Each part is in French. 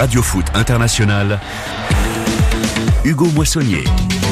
Radio Foot International, Hugo Moissonnier.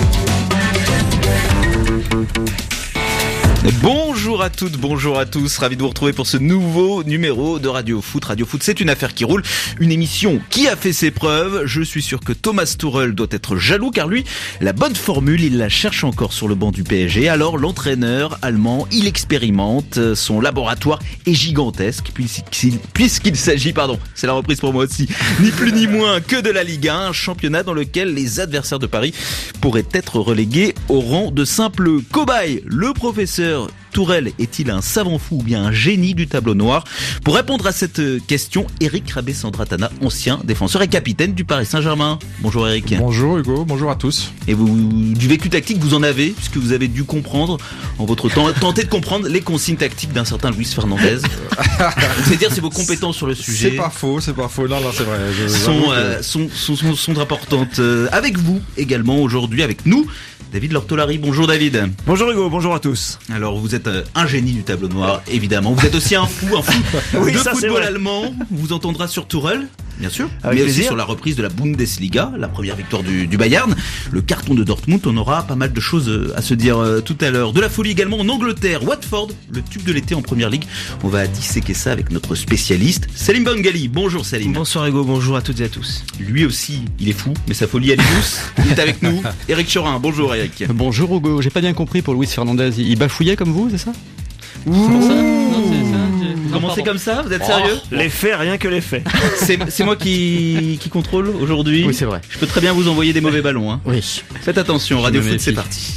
Bonjour à toutes, bonjour à tous, ravi de vous retrouver pour ce nouveau numéro de Radio Foot. Radio Foot, c'est une affaire qui roule, une émission qui a fait ses preuves. Je suis sûr que Thomas Tuchel doit être jaloux car lui, la bonne formule, il la cherche encore sur le banc du PSG. Alors l'entraîneur allemand, il expérimente, son laboratoire est gigantesque puisqu'il s'agit, c'est la reprise pour moi aussi, ni plus ni moins que de la Ligue 1, un championnat dans lequel les adversaires de Paris pourraient être relégués au rang de simples cobayes. Le professeur Tourelle est-il un savant fou ou bien un génie du tableau noir? Pour répondre à cette question, Eric Rabé-Sandratana, ancien défenseur et capitaine du Paris Saint-Germain. Bonjour Eric. Bonjour Hugo, bonjour à tous. Et vous, du vécu tactique, vous en avez, puisque vous avez dû comprendre, en votre temps, tenter de comprendre les consignes tactiques d'un certain Luis Fernandez. Vous allez dire, c'est vos compétences sur le sujet. C'est pas faux. Non, c'est vrai. Sont importantes. Avec vous également aujourd'hui, avec nous, David Lortolari. Bonjour David. Bonjour Hugo, bonjour à tous. Alors vous êtes un génie du tableau noir, évidemment. Vous êtes aussi un fou oui, de ça, football allemand. On vous entendra sur Tourelle, bien sûr, avec mais plaisir. aussi sur la reprise de la Bundesliga, la première victoire du Bayern, le carton de Dortmund. On aura pas mal de choses à se dire tout à l'heure. De la folie également en Angleterre, Watford, le tube de l'été en première ligue. On va disséquer ça avec notre spécialiste, Salim Bengali. Bonjour Salim. Bonsoir Hugo, bonjour à toutes et à tous. Lui aussi, il est fou, mais sa folie elle est douce. Il est avec nous, Eric Chorin. Bonjour Eric. Bonjour Hugo, j'ai pas bien compris pour Luis Fernandez, il bafouillait comme vous, c'est ça? Vous commencez comme ça? Vous êtes sérieux? Les faits, rien que les faits. C'est moi qui contrôle aujourd'hui. Oui, c'est vrai. Je peux très bien vous envoyer des mauvais ballons. Hein. Oui. Faites attention, Radio Foot, c'est parti.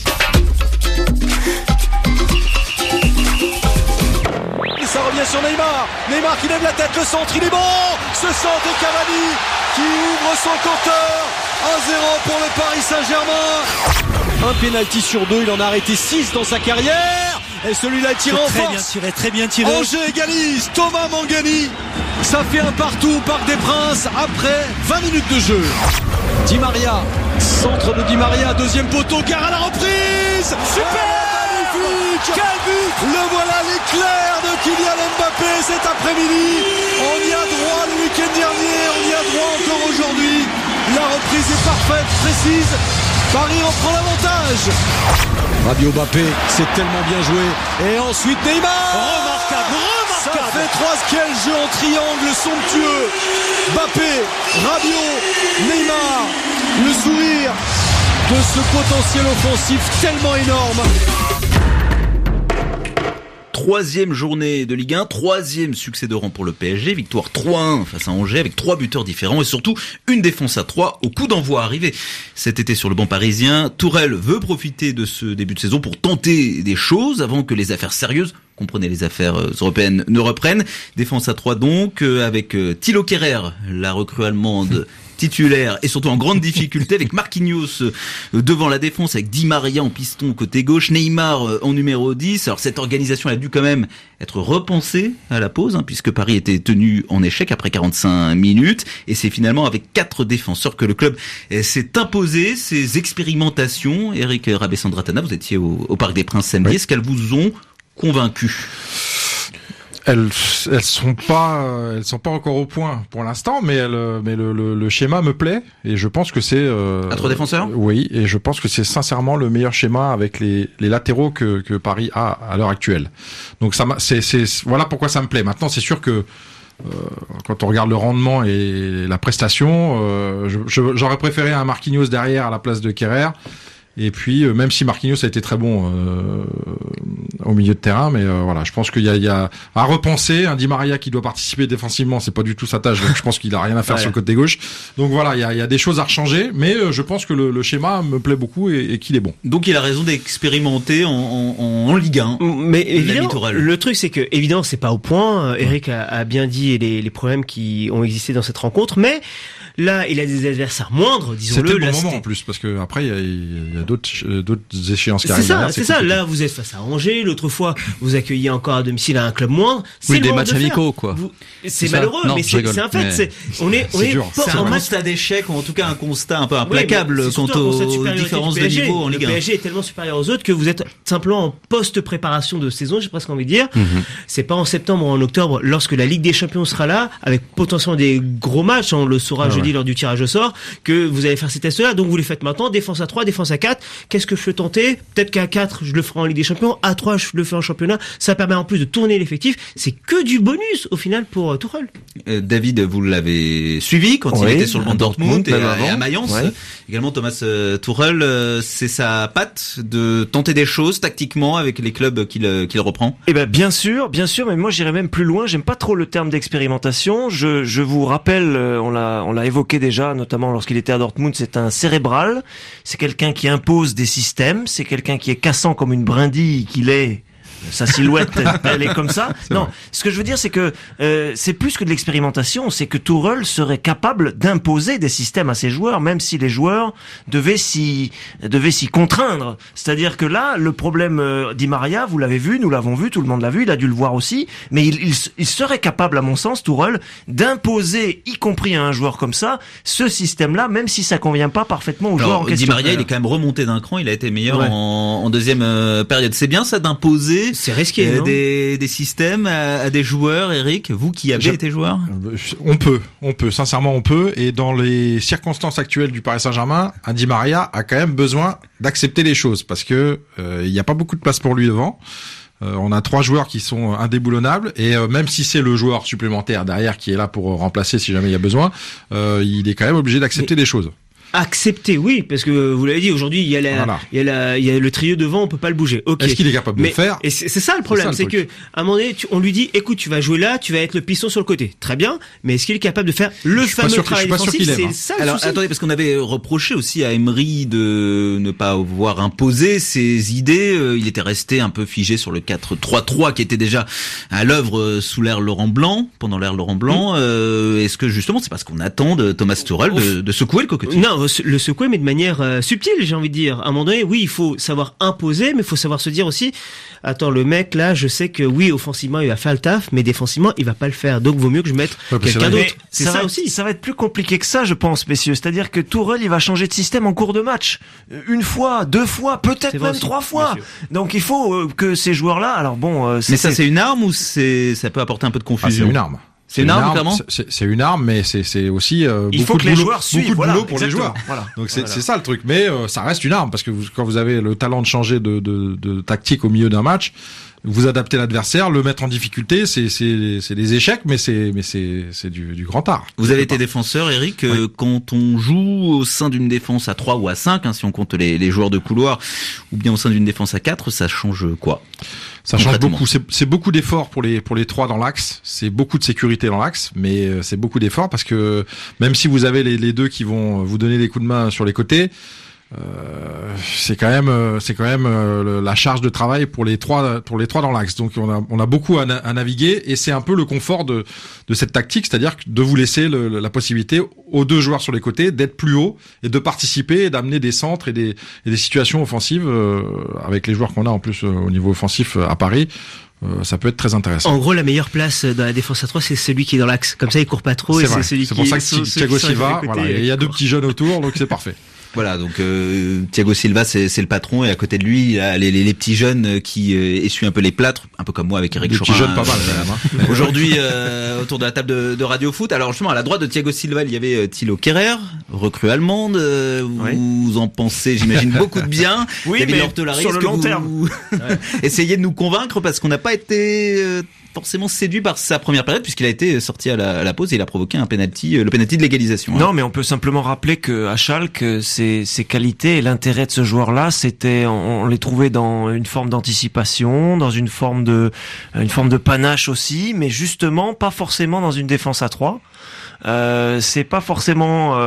Ça revient sur Neymar. Neymar qui lève la tête, le centre, il est bon. Ce centre de Cavani qui ouvre son compteur. 1-0 pour le Paris Saint-Germain. Un pénalty sur 2, il en a arrêté 6 dans sa carrière. Et celui-là est tiré en force. Très bien tiré. Angers égalise, Thomas Mangani. Ça fait un partout au Parc des Princes après 20 minutes de jeu. Di Maria, centre de Di Maria, deuxième poteau, car à la reprise. Super, magnifique. Quel but. Le voilà, l'éclair de Kylian Mbappé cet après-midi. On y a droit le week-end dernier, on y a droit encore aujourd'hui. La reprise est parfaite, précise. Paris en prend l'avantage. Rabiot Mbappé, c'est tellement bien joué. Et ensuite Neymar. Remarquable. Ça fait 3, quel jeu en triangle somptueux. Mbappé, Rabiot, Neymar. Le sourire de ce potentiel offensif tellement énorme. Troisième journée de Ligue 1, troisième succès de rang pour le PSG, victoire 3-1 face à Angers avec 3 buteurs différents et surtout une défense à 3 au coup d'envoi arrivé cet été sur le banc parisien. Tourelle veut profiter de ce début de saison pour tenter des choses avant que les affaires sérieuses, comprenez les affaires européennes, ne reprennent. Défense à 3 donc, avec Thilo Kehrer, la recrue allemande titulaire et surtout en grande difficulté avec Marquinhos devant la défense, avec Di Maria en piston côté gauche, Neymar en numéro 10. Alors cette organisation elle a dû quand même être repensée à la pause, puisque Paris était tenu en échec après 45 minutes et c'est finalement avec 4 défenseurs que le club s'est imposé. Ces expérimentations, Eric Rabé-Sandratana, vous étiez au Parc des Princes samedi, Est-ce qu'elles vous ont convaincu? Elles sont pas encore au point pour l'instant, mais le schéma me plaît et je pense que c'est à 3 défenseurs. Oui, et je pense que c'est sincèrement le meilleur schéma avec les latéraux que Paris a à l'heure actuelle. Donc voilà pourquoi ça me plaît. Maintenant, c'est sûr que quand on regarde le rendement et la prestation, j'aurais préféré un Marquinhos derrière à la place de Kehrer. Et puis, même si Marquinhos a été très bon au milieu de terrain, mais voilà, je pense qu'il y a à repenser. Un Di Maria qui doit participer défensivement, c'est pas du tout sa tâche, donc je pense qu'il a rien à faire sur le côté gauche. Donc voilà, il y a des choses à rechanger, mais je pense que le schéma me plaît beaucoup et qu'il est bon. Donc il a raison d'expérimenter en Ligue 1. Mais évidemment, le truc c'est que évidemment c'est pas au point. Eric a bien dit les problèmes qui ont existé dans cette rencontre, mais là il a des adversaires moindres, disons-le. C'était le bon moment en plus, parce que après il y a d'autres échéances qui arrivent. C'est ça. Là, vous êtes face à Angers. L'autre fois, vous accueillez encore à domicile à un club moindre. C'est des matchs amicaux, quoi. C'est malheureux, mais c'est un fait. On est c'est un constat d'échec, ou en tout cas un constat un peu implacable quant aux différences de niveau en Ligue 1. Le PSG est tellement supérieur aux autres que vous êtes simplement en post-préparation de saison, j'ai presque envie de dire. C'est pas en septembre ou en octobre, lorsque la Ligue des Champions sera là, avec potentiellement des gros matchs. On le saura jeudi dit lors du tirage au sort, que vous allez faire ces tests-là, donc vous les faites maintenant, défense à 3, défense à 4. Qu'est-ce que je peux tenter? Peut-être qu'à 4, je le ferai en Ligue des Champions, à 3, je le fais en championnat. Ça permet en plus de tourner l'effectif. C'est que du bonus, au final, pour Tuchel. David, vous l'avez suivi quand il était sur le banc de Dortmund et à Mayence. Ouais. Également, Thomas Tuchel, c'est sa patte de tenter des choses tactiquement avec les clubs qu'il reprend. Eh ben bien sûr, mais moi j'irais même plus loin. J'aime pas trop le terme d'expérimentation. Je vous rappelle, on l'a évoqué déjà, notamment lorsqu'il était à Dortmund. C'est un cérébral. C'est quelqu'un qui impose des systèmes. C'est quelqu'un qui est cassant comme une brindille qu'il est. Sa silhouette, elle est comme ça. Non, ce que je veux dire, c'est que c'est plus que de l'expérimentation, c'est que Tuchel serait capable d'imposer des systèmes à ses joueurs, même si les joueurs devaient s'y contraindre. C'est-à-dire que là, le problème Di Maria, vous l'avez vu, nous l'avons vu, tout le monde l'a vu, il a dû le voir aussi, mais il serait capable, à mon sens, Tuchel, d'imposer, y compris à un joueur comme ça, ce système-là, même si ça convient pas parfaitement aux joueurs en question. Di Maria, il est quand même remonté d'un cran, il a été meilleur en deuxième période. C'est bien ça d'imposer. C'est risqué, non des systèmes à des joueurs, Eric, vous qui avez été joueur? On peut, sincèrement on peut, et dans les circonstances actuelles du Paris Saint-Germain, Di Maria a quand même besoin d'accepter les choses, parce que il n'y a pas beaucoup de place pour lui devant. On a 3 joueurs qui sont indéboulonnables, et même si c'est le joueur supplémentaire derrière qui est là pour remplacer si jamais il y a besoin, il est quand même obligé d'accepter des choses. Accepter, oui, parce que vous l'avez dit, aujourd'hui, il y a le trio devant, on peut pas le bouger. Okay. Est-ce qu'il est capable de le faire? Et c'est ça le problème, c'est que, à un moment donné, on lui dit, écoute, tu vas jouer là, tu vas être le piston sur le côté. Très bien. Mais est-ce qu'il est capable de faire le fameux travail défensif? C'est ça le souci. Attendez, parce qu'on avait reproché aussi à Emery de ne pas avoir imposé ses idées. Il était resté un peu figé sur le 4-3-3 qui était déjà à l'œuvre sous l'ère Laurent Blanc, pendant l'ère Laurent Blanc. Est-ce que justement, c'est parce qu'on attend de Thomas Tuchel de secouer le cocotier? Non, le secouer, mais de manière subtile, j'ai envie de dire. À un moment donné, oui, il faut savoir imposer, mais il faut savoir se dire aussi, attends, le mec, là, je sais que oui, offensivement, il va faire le taf, mais défensivement, il va pas le faire. Donc, vaut mieux que je mette quelqu'un d'autre. C'est ça aussi. Ça va être plus compliqué que ça, je pense, messieurs. C'est-à-dire que Tuchel, il va changer de système en cours de match. 1 fois, 2 fois, peut-être même 3 fois. Donc, il faut que ces joueurs-là, alors bon, mais ça, c'est une arme ou ça peut apporter un peu de confusion? C'est une arme. C'est une arme, clairement. C'est une arme, mais c'est aussi il faut que les joueurs suivent, beaucoup de boulot pour les joueurs. Voilà. Donc c'est ça le truc. Mais ça reste une arme, parce que quand vous avez le talent de changer de tactique au milieu d'un match, vous adaptez l'adversaire, le mettre en difficulté, c'est des échecs, mais c'est du grand art. Vous avez été défenseur, Eric. Oui. Quand on joue au sein d'une défense à 3 ou à 5, si on compte les joueurs de couloir, ou bien au sein d'une défense à 4, ça change quoi? Ça change beaucoup. C'est beaucoup d'efforts pour les 3 dans l'axe. C'est beaucoup de sécurité dans l'axe, mais c'est beaucoup d'efforts, parce que même si vous avez les 2 qui vont vous donner des coups de main sur les côtés, c'est quand même la charge de travail pour les 3 dans l'axe. Donc on a beaucoup à naviguer, et c'est un peu le confort de cette tactique, c'est-à-dire de vous laisser la possibilité aux 2 joueurs sur les côtés d'être plus haut et de participer et d'amener des centres et des situations offensives avec les joueurs qu'on a en plus au niveau offensif à Paris. Ça peut être très intéressant. En gros, la meilleure place dans la défense à 3, c'est celui qui est dans l'axe. Comme ça, il court pas trop. C'est pour ça que Thiago Silva, voilà, il y a 2 petits jeunes autour, donc c'est parfait. Voilà, donc Thiago Silva, c'est le patron, et à côté de lui, il y a les petits jeunes qui essuient un peu les plâtres, un peu comme moi avec Eric Chorin. Petits jeunes pas mal quand même. Aujourd'hui, autour de la table de Radio Foot. Alors justement, à la droite de Thiago Silva, il y avait Thilo Kehrer, recrue allemande. Vous en pensez, j'imagine, beaucoup de bien. Oui, David mais Lortelari, sur le long terme. Essayez de nous convaincre, parce qu'on n'a pas été forcément séduit par sa première période, puisqu'il a été sorti à la pause et il a provoqué un penalty, le penalty de l'égalisation. Non, mais on peut simplement rappeler que à Schalke, ses qualités et l'intérêt de ce joueur-là, c'était, on les trouvait dans une forme d'anticipation, dans une forme de panache aussi, mais justement pas forcément dans une défense à 3. C'est pas forcément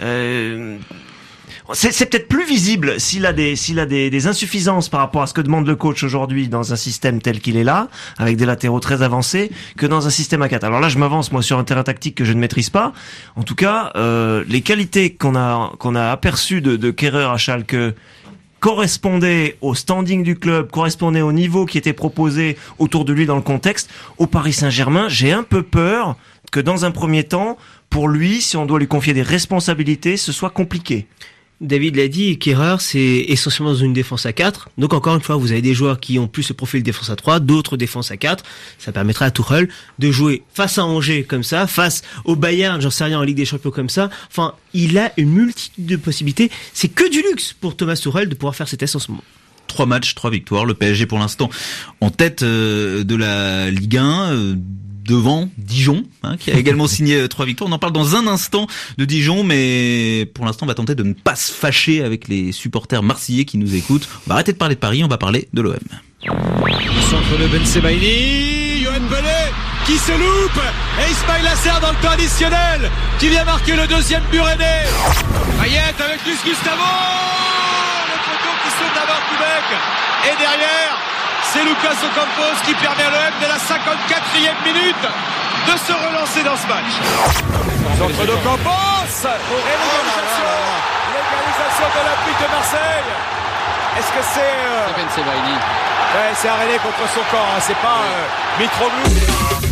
c'est peut-être plus visible s'il a des insuffisances par rapport à ce que demande le coach aujourd'hui dans un système tel qu'il est là, avec des latéraux très avancés, que dans un système à 4. Alors là, je m'avance moi sur un terrain tactique que je ne maîtrise pas. En tout cas, les qualités qu'on a aperçues de Kehrer à Schalke correspondaient au standing du club, correspondaient au niveau qui était proposé autour de lui dans le contexte. Au Paris Saint-Germain, j'ai un peu peur que dans un premier temps, pour lui, si on doit lui confier des responsabilités, ce soit compliqué. David l'a dit, Kehrer, c'est essentiellement dans une défense à 4. Donc encore une fois, vous avez des joueurs qui ont plus le profil défense à 3, d'autres défense à 4. Ça permettra à Tuchel de jouer face à Angers comme ça, face au Bayern, j'en sais rien, en Ligue des Champions comme ça. Enfin, il a une multitude de possibilités. C'est que du luxe pour Thomas Tuchel de pouvoir faire ces tests en ce moment. 3 matchs, 3 victoires. Le PSG pour l'instant en tête de la Ligue 1. Devant Dijon, qui a également signé 3 victoires. On en parle dans un instant de Dijon, mais pour l'instant, on va tenter de ne pas se fâcher avec les supporters marseillais qui nous écoutent. On va arrêter de parler de Paris, on va parler de l'OM. Le centre de Ben Sebaini, Yoann Pelé qui se loupe et Ismaïla Sarr dans le temps additionnel qui vient marquer le deuxième but rennais. Payet avec Luis Gustavo, le poteau qui saute d'abord Koubek et derrière c'est Lucas Ocampos qui permet à l'OM de la 54e minute de se relancer dans ce match. Centre d'Ocampos et l'égalisation de l'Olympique de Marseille. Est-ce que c'est Ben Sebaini. Ouais, c'est Aréné contre son corps, c'est pas Mitroglou.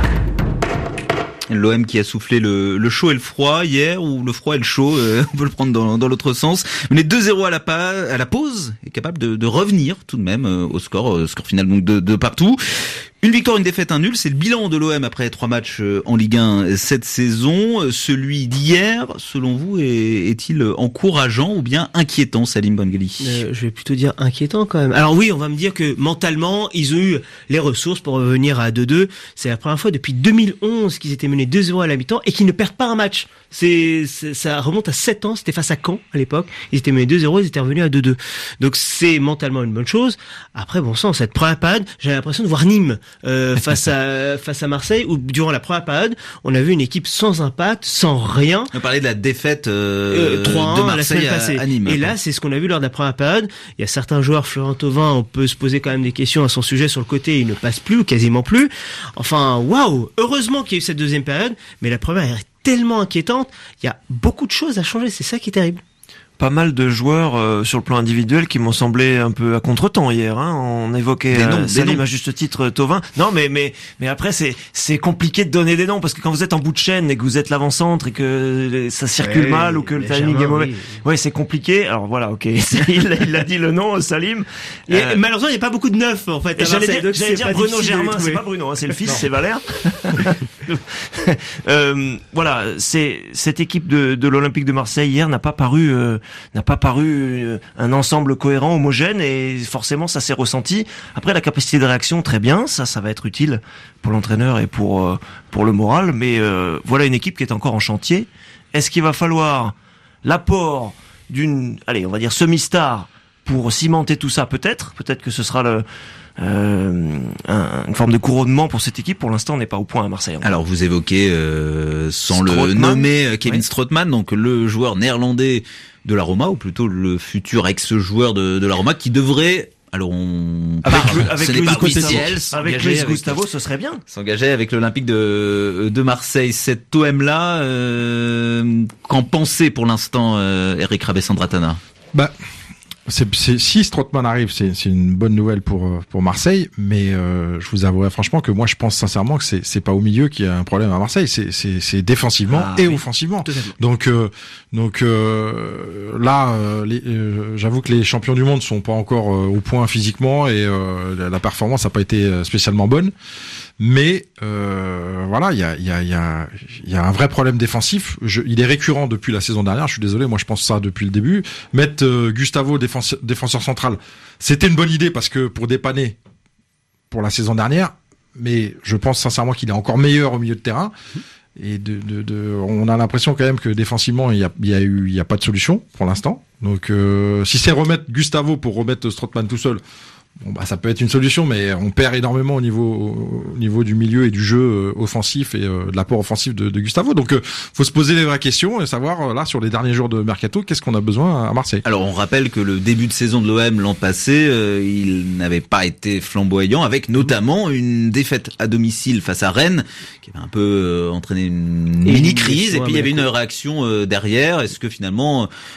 L'OM qui a soufflé le chaud et le froid hier, ou le froid et le chaud, on peut le prendre dans l'autre sens. Mais les 2-0 à la pause est capable de revenir tout de même au score final donc de partout. Une victoire, une défaite, un nul, c'est le bilan de l'OM après 3 matchs en Ligue 1 cette saison. Celui d'hier, selon vous, est-il encourageant ou bien inquiétant, Salim Bongheli? Je vais plutôt dire inquiétant quand même. Alors oui, on va me dire que mentalement, ils ont eu les ressources pour revenir à 2-2. C'est la première fois depuis 2011 qu'ils étaient menés 2-0 à la mi-temps et qu'ils ne perdent pas un match. Ça remonte à 7 ans, c'était face à Caen à l'époque. Ils étaient menés 2-0, ils étaient revenus à 2-2. Donc c'est mentalement une bonne chose. Après, bon sang, cette première période, j'avais l'impression de voir Nîmes face à Marseille, où durant la première période, on a vu une équipe sans impact, sans rien. On parlait de la défaite 3-1 de Marseille la semaine passée. À Nîmes. Et là, c'est ce qu'on a vu lors de la première période. Il y a certains joueurs, Florent Thauvin, on peut se poser quand même des questions à son sujet sur le côté, il ne passe plus, ou quasiment plus. Enfin, waouh! Heureusement qu'il y a eu cette deuxième période, mais la première est tellement inquiétante. Il y a beaucoup de choses à changer, c'est ça qui est terrible. Pas mal de joueurs sur le plan individuel qui m'ont semblé un peu à contretemps hier. On évoquait Salim à juste titre Thauvin. Non, mais après c'est compliqué de donner des noms parce que quand vous êtes en bout de chaîne et que vous êtes l'avant-centre et que ça circule mal ou que le timing est mauvais, ouais, c'est compliqué. Alors voilà, ok, il a dit le nom, Salim. Malheureusement, il n'y a pas beaucoup de neufs en fait. J'allais dire Bruno Germain, c'est pas Bruno, c'est le fils, c'est Valère. Voilà, c'est cette équipe de l'Olympique de Marseille hier n'a pas paru un ensemble cohérent, homogène, et forcément ça s'est ressenti. Après, la capacité de réaction, très bien, ça va être utile pour l'entraîneur et pour le moral, mais voilà une équipe qui est encore en chantier. Est-ce qu'il va falloir l'apport d'une, on va dire semi-star pour cimenter tout ça? Peut-être que ce sera une forme de couronnement pour cette équipe. Pour l'instant, on n'est pas au point à Marseille. Alors, vous évoquez, sans le nommer, Kevin Strootman, donc le joueur néerlandais de la Roma, ou plutôt le futur ex-joueur de la Roma, qui devrait, alors avec Luis Gustavo, ce serait bien. S'engager avec l'Olympique de Marseille. Cet OM-là, qu'en pensez pour l'instant, Eric Rabessandratana? Si Strootman arrive, c'est une bonne nouvelle pour Marseille, mais je vous avouerai franchement que moi je pense sincèrement que c'est pas au milieu qu'il y a un problème à Marseille, c'est défensivement offensivement. Donc là, j'avoue que les champions du monde sont pas encore au point physiquement et la performance n'a pas été spécialement bonne. Mais voilà, il y a un vrai problème défensif. Il est récurrent depuis la saison dernière. Je suis désolé, moi je pense ça depuis le début. Mettre Gustavo défenseur central, c'était une bonne idée parce que pour dépanner pour la saison dernière. Mais je pense sincèrement qu'il est encore meilleur au milieu de terrain. Et on a l'impression quand même que défensivement il y a pas de solution pour l'instant. Donc si c'est remettre Gustavo pour remettre Strootman tout seul. Bon ça peut être une solution, mais on perd énormément au niveau du milieu et du jeu offensif et de l'apport offensif de Gustavo. Donc faut se poser les vraies questions et savoir là sur les derniers jours de mercato qu'est-ce qu'on a besoin à Marseille. Alors on rappelle que le début de saison de l'OM l'an passé, il n'avait pas été flamboyant, avec notamment une défaite à domicile face à Rennes qui avait un peu entraîné une mini crise, et puis il y avait une réaction derrière. Est-ce que finalement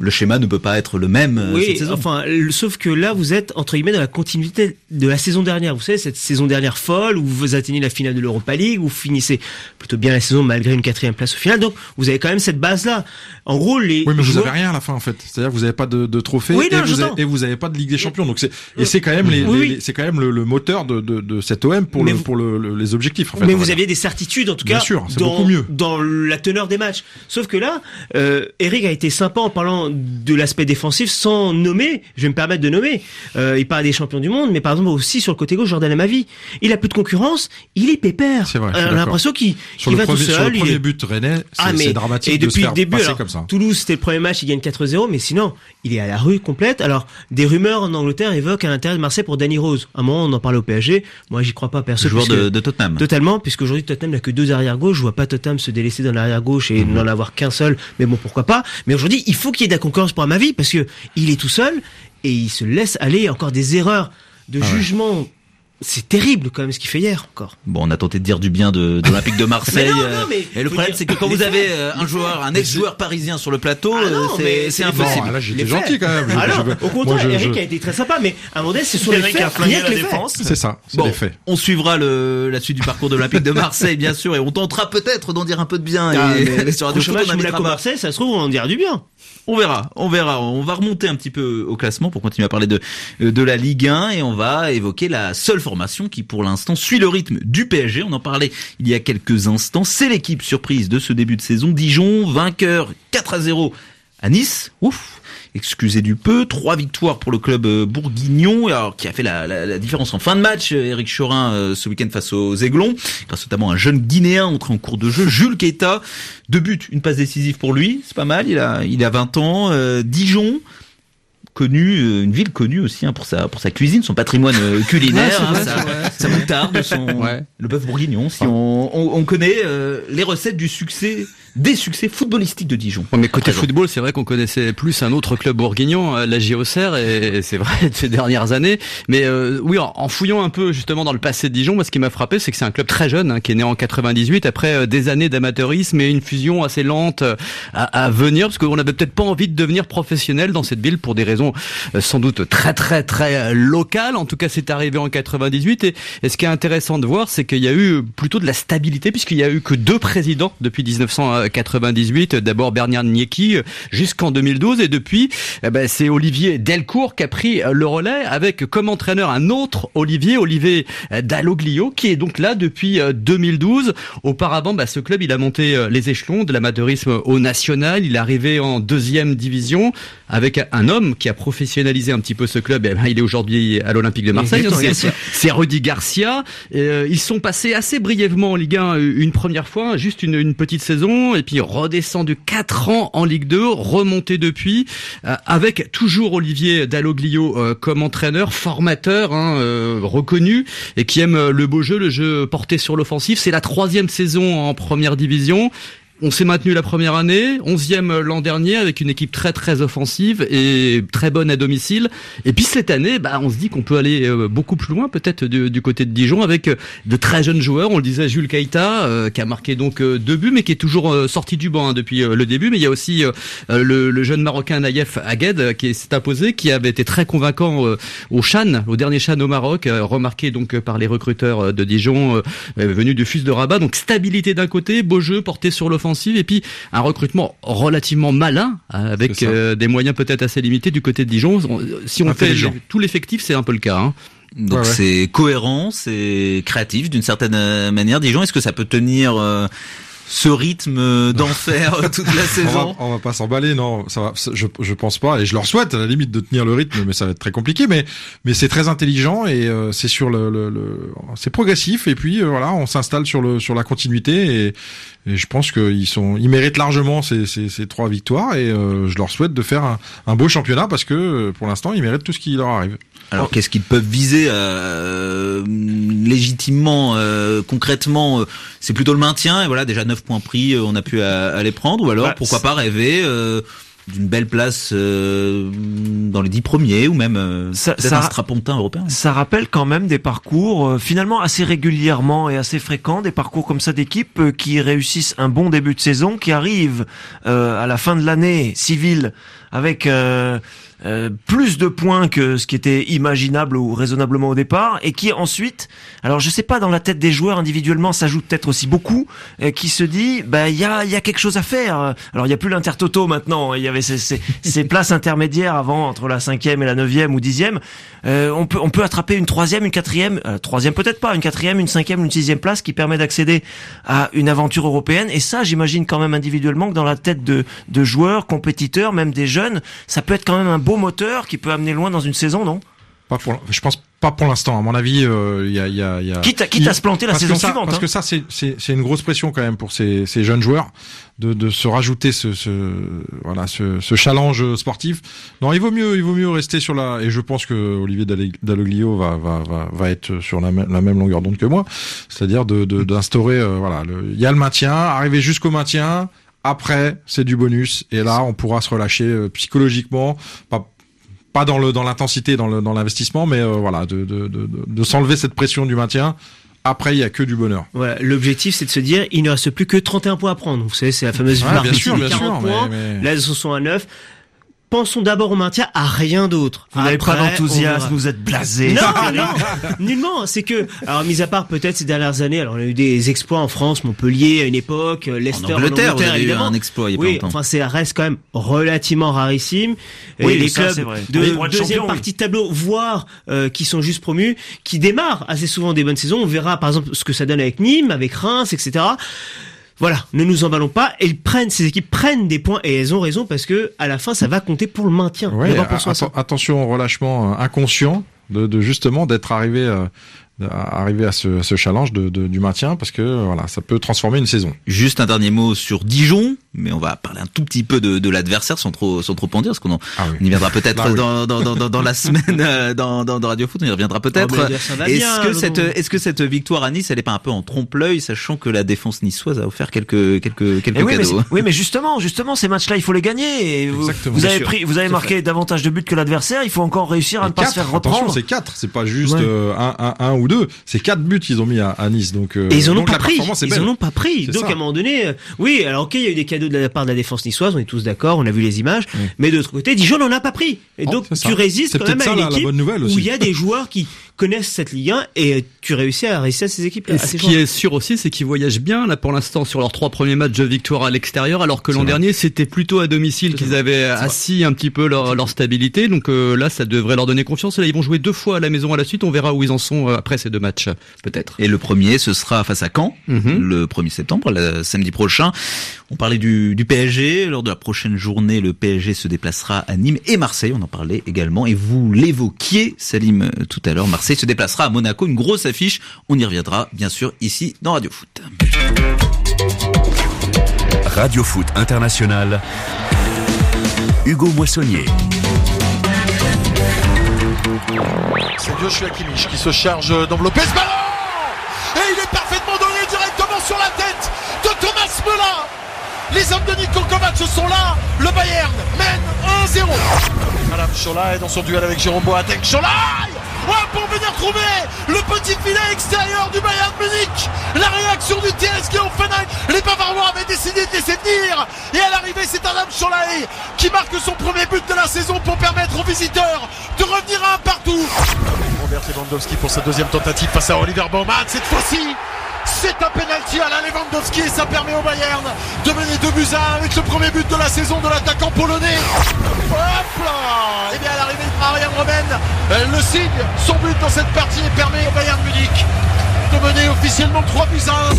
le schéma ne peut pas être le même cette saison. Enfin, sauf que là, vous êtes entre guillemets dans la continuité de la saison dernière. Vous savez, cette saison dernière folle où vous atteignez la finale de l'Europa League, vous finissez plutôt bien la saison malgré une 4e place au final. Donc, vous avez quand même cette base-là. En gros, oui, mais vous avez rien à la fin en fait. C'est-à-dire que vous n'avez pas de trophée et vous avez pas de Ligue des Champions. Donc c'est quand même c'est quand même le moteur de cet OM pour les objectifs. En fait, mais vous aviez des certitudes en tout cas. Bien sûr, c'est beaucoup mieux dans la teneur des matchs. Sauf que là, Eric a été sympa en parlant de l'aspect défensif sans nommer, je vais me permettre de nommer, il parle des champions du monde, mais par exemple aussi sur le côté gauche, Jordan Amavi, il a plus de concurrence, il est pépère. C'est vrai, on a l'impression qu'il va tout seul. Sur le premier but rennais, c'est dramatique de se faire passer comme ça. Toulouse, c'était le premier match, il gagne 4-0, mais sinon, il est à la rue complète. Alors, des rumeurs en Angleterre évoquent un intérêt de Marseille pour Danny Rose. À un moment, on en parlait au PSG, moi j'y crois pas perso. Joueur de Tottenham. Totalement, puisqu'aujourd'hui Tottenham n'a que 2 arrière-gauche, je vois pas Tottenham se délaisser dans l'arrière-gauche et n'en avoir qu'un seul, mais bon, pourquoi pas. Mais aujourd'hui, il faut qu'il y ait de la concurrence pour Amavi, parce que il est tout seul et il se laisse aller encore des erreurs de jugement. C'est terrible quand même ce qu'il fait hier encore. Bon, on a tenté de dire du bien de l'Olympique de Marseille. Et le problème, c'est que quand vous avez un ex-joueur parisien sur le plateau, c'est impossible. Non, là, j'étais gentil quand même. Au contraire, Eric a été très sympa, mais à un moment donné, c'est sur les faits, rien que les défense. C'est ça, c'est les faits. On suivra la suite du parcours de l'Olympique de Marseille, bien sûr, et on tentera peut-être d'en dire un peu de bien. Mais sur Radio Foot, on a Marseille, ça se trouve, on en dira du bien. On verra. On va remonter un petit peu au classement pour continuer à parler de la Ligue 1 et on va évoquer la seule formation qui pour l'instant suit le rythme du PSG. On en parlait il y a quelques instants. C'est l'équipe surprise de ce début de saison. Dijon, vainqueur 4-0 à Nice. Ouf. Excusez du peu, 3 victoires pour le club bourguignon, alors qui a fait la différence en fin de match. Éric Chorin ce week-end face aux Aiglons, grâce notamment à un jeune Guinéen entré en cours de jeu, Jules Keita. 2 buts, une passe décisive pour lui, c'est pas mal. Il a 20 ans. Dijon, une ville connue aussi pour sa cuisine, son patrimoine culinaire, sa moutarde, le bœuf bourguignon. Si on connaît les recettes des succès footballistiques de Dijon. Mais côté football, c'est vrai qu'on connaissait plus un autre club bourguignon, la JOCR, et c'est vrai de ces dernières années. Mais oui, en fouillant un peu justement dans le passé de Dijon, moi ce qui m'a frappé, c'est que c'est un club très jeune, qui est né en 98 après des années d'amateurisme et une fusion assez lente à venir, parce qu'on avait peut-être pas envie de devenir professionnel dans cette ville pour des raisons sans doute très très très locales. En tout cas, c'est arrivé en 98 et ce qui est intéressant de voir, c'est qu'il y a eu plutôt de la stabilité puisqu'il y a eu que 2 présidents depuis 1998. D'abord Bernard Niecki jusqu'en 2012 et depuis, c'est Olivier Delcourt qui a pris le relais avec comme entraîneur un autre Olivier Dalloglio qui est donc là depuis 2012. Auparavant, ce club il a monté les échelons de l'amateurisme au national. Il est arrivé en 2e division avec un homme qui a professionnalisé un petit peu ce club. Il est aujourd'hui à l'Olympique de Marseille. C'est Rudy Garcia. Ils sont passés assez brièvement en Ligue 1 une première fois, juste une petite saison, et puis redescendu 4 ans en Ligue 2, remonté depuis, avec toujours Olivier Dalloglio comme entraîneur, formateur, reconnu, et qui aime le beau jeu, le jeu porté sur l'offensif. C'est la 3e saison en première division. On s'est maintenu la première année, 11e l'an dernier avec une équipe très très offensive et très bonne à domicile. Et puis cette année, on se dit qu'on peut aller beaucoup plus loin peut-être du côté de Dijon avec de très jeunes joueurs. On le disait, Jules Keita qui a marqué donc 2 buts mais qui est toujours sorti du banc depuis le début. Mais il y a aussi le jeune Marocain Naïef Agued qui s'est imposé, qui avait été très convaincant au dernier Chan au Maroc, remarqué donc par les recruteurs de Dijon venus du FUS de Rabat. Donc stabilité d'un côté, beau jeu porté sur l'offensive, et puis un recrutement relativement malin avec des moyens peut-être assez limités du côté de Dijon. Si on fait tout l'effectif, c'est un peu le cas. Donc c'est cohérent, c'est créatif d'une certaine manière. Dijon, est-ce que ça peut tenir ce rythme d'enfer toute la saison? On va pas s'emballer, non, ça va, je pense pas, et je leur souhaite à la limite de tenir le rythme, mais ça va être très compliqué, mais c'est très intelligent et c'est sur c'est progressif, et puis on s'installe sur la continuité, et je pense qu'ils méritent largement ces 3 victoires, et je leur souhaite de faire un beau championnat parce que pour l'instant ils méritent tout ce qui leur arrive. Alors qu'est-ce qu'ils peuvent viser légitimement, concrètement? C'est plutôt le maintien, et voilà, déjà 9 points pris, on a pu aller prendre, ou alors pourquoi pas rêver d'une belle place dans les 10 premiers ou même peut-être un strapontin européen. Ça rappelle quand même des parcours finalement assez régulièrement et assez fréquents, des parcours comme ça d'équipes qui réussissent un bon début de saison, qui arrivent à la fin de l'année civile avec plus de points que ce qui était imaginable ou raisonnablement au départ, et qui ensuite, alors je sais pas, dans la tête des joueurs individuellement, ça joue peut-être aussi beaucoup, qui se dit, il y a quelque chose à faire. Alors il y a plus l'Intertoto maintenant, il y avait ces places intermédiaires avant, entre la 5e et la 9e ou 10e. On peut attraper une 3e, une 4e, 3e peut-être pas, une 4e, une 5e, une 6e place qui permet d'accéder à une aventure européenne. Et ça, j'imagine quand même individuellement que dans la tête de joueurs, compétiteurs, même des jeunes, ça peut être quand même un beau moteur qui peut amener loin dans une saison, non? Je pense pas pour l'instant. À mon avis, il y a quitte à se planter la saison suivante. Parce que ça, c'est une grosse pression quand même pour ces jeunes joueurs de se rajouter ce challenge sportif. Non, il vaut mieux rester sur et je pense que Olivier Dalloglio va être sur la même longueur d'onde que moi. C'est-à-dire d'instaurer, il y a le maintien, arriver jusqu'au maintien. Après, c'est du bonus. Et là, on pourra se relâcher psychologiquement, pas dans l'intensité, dans l'investissement, mais de s'enlever cette pression du maintien. Après, il y a que du bonheur. Voilà, l'objectif, c'est de se dire, il ne reste plus que 31 points à prendre. Vous savez, c'est la fameuse barre des 40 points. Là, ils sont à 9. Pensons d'abord au maintien, à rien d'autre. Vous n'avez pas d'enthousiasme, vous êtes blasé. Non, nullement. C'est que, alors, mis à part peut-être ces dernières années, alors on a eu des exploits en France, Montpellier à une époque, Leicester en Angleterre, vous avez évidemment. Eu un exploit il y a pas longtemps. Enfin, ça reste quand même relativement rarissime. Oui, et les ça, clubs de deuxième partie de tableau, voire qui sont juste promus, qui démarrent assez souvent des bonnes saisons. On verra par exemple ce que ça donne avec Nîmes, avec Reims, etc. Voilà, ne nous emballons pas. Ces équipes prennent des points et elles ont raison parce que à la fin, ça va compter pour le maintien. Ouais, attention au relâchement inconscient de justement d'être arrivé à ce challenge du maintien parce que ça peut transformer une saison. Juste un dernier mot sur Dijon, mais on va parler un tout petit peu de l'adversaire sans trop en dire parce qu'on y viendra peut-être dans la semaine dans Radio Foot, on y reviendra peut-être. Est-ce que cette victoire à Nice, elle est pas un peu en trompe-l'œil, sachant que la défense niçoise a offert quelques cadeaux. Mais justement ces matchs-là, il faut les gagner. Et vous avez marqué davantage de buts que l'adversaire, il faut encore réussir à ne pas se faire reprendre. Attention, c'est 4, c'est pas juste un ou 2, c'est 4 buts qu'ils ont mis à Nice, donc et ils en ont pas pris. Donc ça. à un moment donné, oui, alors il y a eu des cadeaux de la part de la défense niçoise, on est tous d'accord, on a vu les images, mais de l'autre côté, Dijon n'en a pas pris. Et donc tu résistes quand même à une équipe où il y a des joueurs qui connaissent cette Ligue 1 et tu réussis à réussir à ces équipes-là. Ce qui est sûr aussi, c'est qu'ils voyagent bien là pour l'instant sur leurs 3 premiers matchs de victoire à l'extérieur, alors que l'an dernier c'était plutôt à domicile qu'ils avaient assis un petit peu leur stabilité. Donc là, ça devrait leur donner confiance. Et là, ils vont jouer 2 fois à la maison à la suite. On verra où ils en sont après ces 2 matchs, peut-être. Et le premier, ce sera face à Caen, le 1er septembre, samedi prochain. On parlait du PSG. Lors de la prochaine journée, le PSG se déplacera à Nîmes et Marseille. On en parlait également. Et vous l'évoquiez, Salim, tout à l'heure. Marseille se déplacera à Monaco. Une grosse affiche. On y reviendra, bien sûr, ici, dans Radio Foot. Radio Foot International. Hugo Moissonnier. C'est Joshua Kimmich qui se charge d'envelopper ce ballon. Et il est parfaitement donné directement sur la tête de Thomas Müller. Les hommes de Niko Kovac sont là. Le Bayern mène 1-0. Madame Chola est dans son duel avec Jérôme Boateng. Chola pour venir trouver le petit filet extérieur du Bayern Munich. La réaction du TSG au Hoffenheim. Les Bavarois avaient décidé de laisser tenir. Et à l'arrivée, c'est Adam Schollaey qui marque son premier but de la saison pour permettre aux visiteurs de revenir à un partout. Robert Lewandowski pour sa deuxième tentative face à Oliver Baumann. Cette fois-ci, c'est un penalty à la Lewandowski et ça permet au Bayern de mener 2-1 avec le premier but de la saison de l'attaquant polonais. Hop là! Et bien à l'arrivée de Marian Robben, le signe, son but dans cette partie et permet au Bayern Munich de mener officiellement 3-1.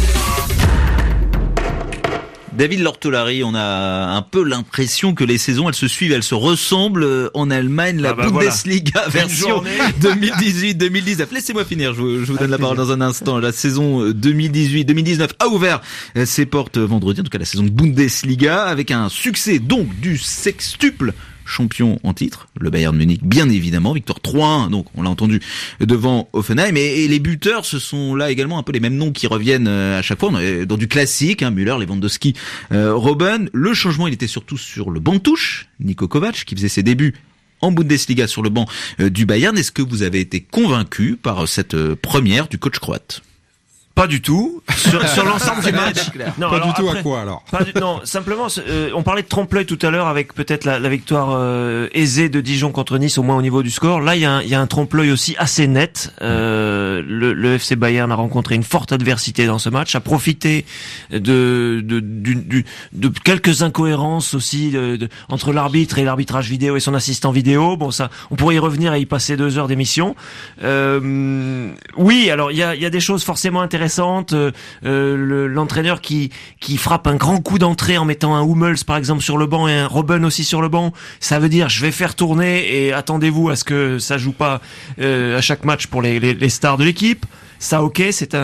David Lortolari, on a un peu l'impression que les saisons, elles se suivent, elles se ressemblent en Allemagne, la Bundesliga version 2018-2019. Laissez-moi finir, je vous donne la parole dans un instant. La saison 2018-2019 a ouvert ses portes vendredi, en tout cas la saison de Bundesliga, avec un succès donc du sextuple champion en titre, le Bayern Munich bien évidemment, victoire 3-1, donc on l'a entendu, devant Hoffenheim, et les buteurs, ce sont là également un peu les mêmes noms qui reviennent à chaque fois, on est dans du classique, Müller, Lewandowski, Robben. Le changement, il était surtout sur le banc de touche, Niko Kovac qui faisait ses débuts en Bundesliga sur le banc du Bayern. Est-ce que vous avez été convaincu par cette première du coach croate ? Pas du tout. Sur l'ensemble du match. Non, pas du tout à quoi alors? Non, simplement, on parlait de trompe-l'œil tout à l'heure avec peut-être la victoire aisée de Dijon contre Nice, au moins au niveau du score. Là, il y a un trompe-l'œil aussi assez net. Le FC Bayern a rencontré une forte adversité dans ce match, a profité de quelques incohérences aussi entre l'arbitre et l'arbitrage vidéo et son assistant vidéo. Bon, ça, on pourrait y revenir et y passer 2 heures d'émission. Oui, alors il y a des choses forcément intéressantes. L'entraîneur qui frappe un grand coup d'entrée en mettant un Hummels par exemple sur le banc et un Robben aussi sur le banc, ça veut dire je vais faire tourner et attendez-vous à ce que ça joue pas à chaque match pour les stars de l'équipe. Ça, ok, c'est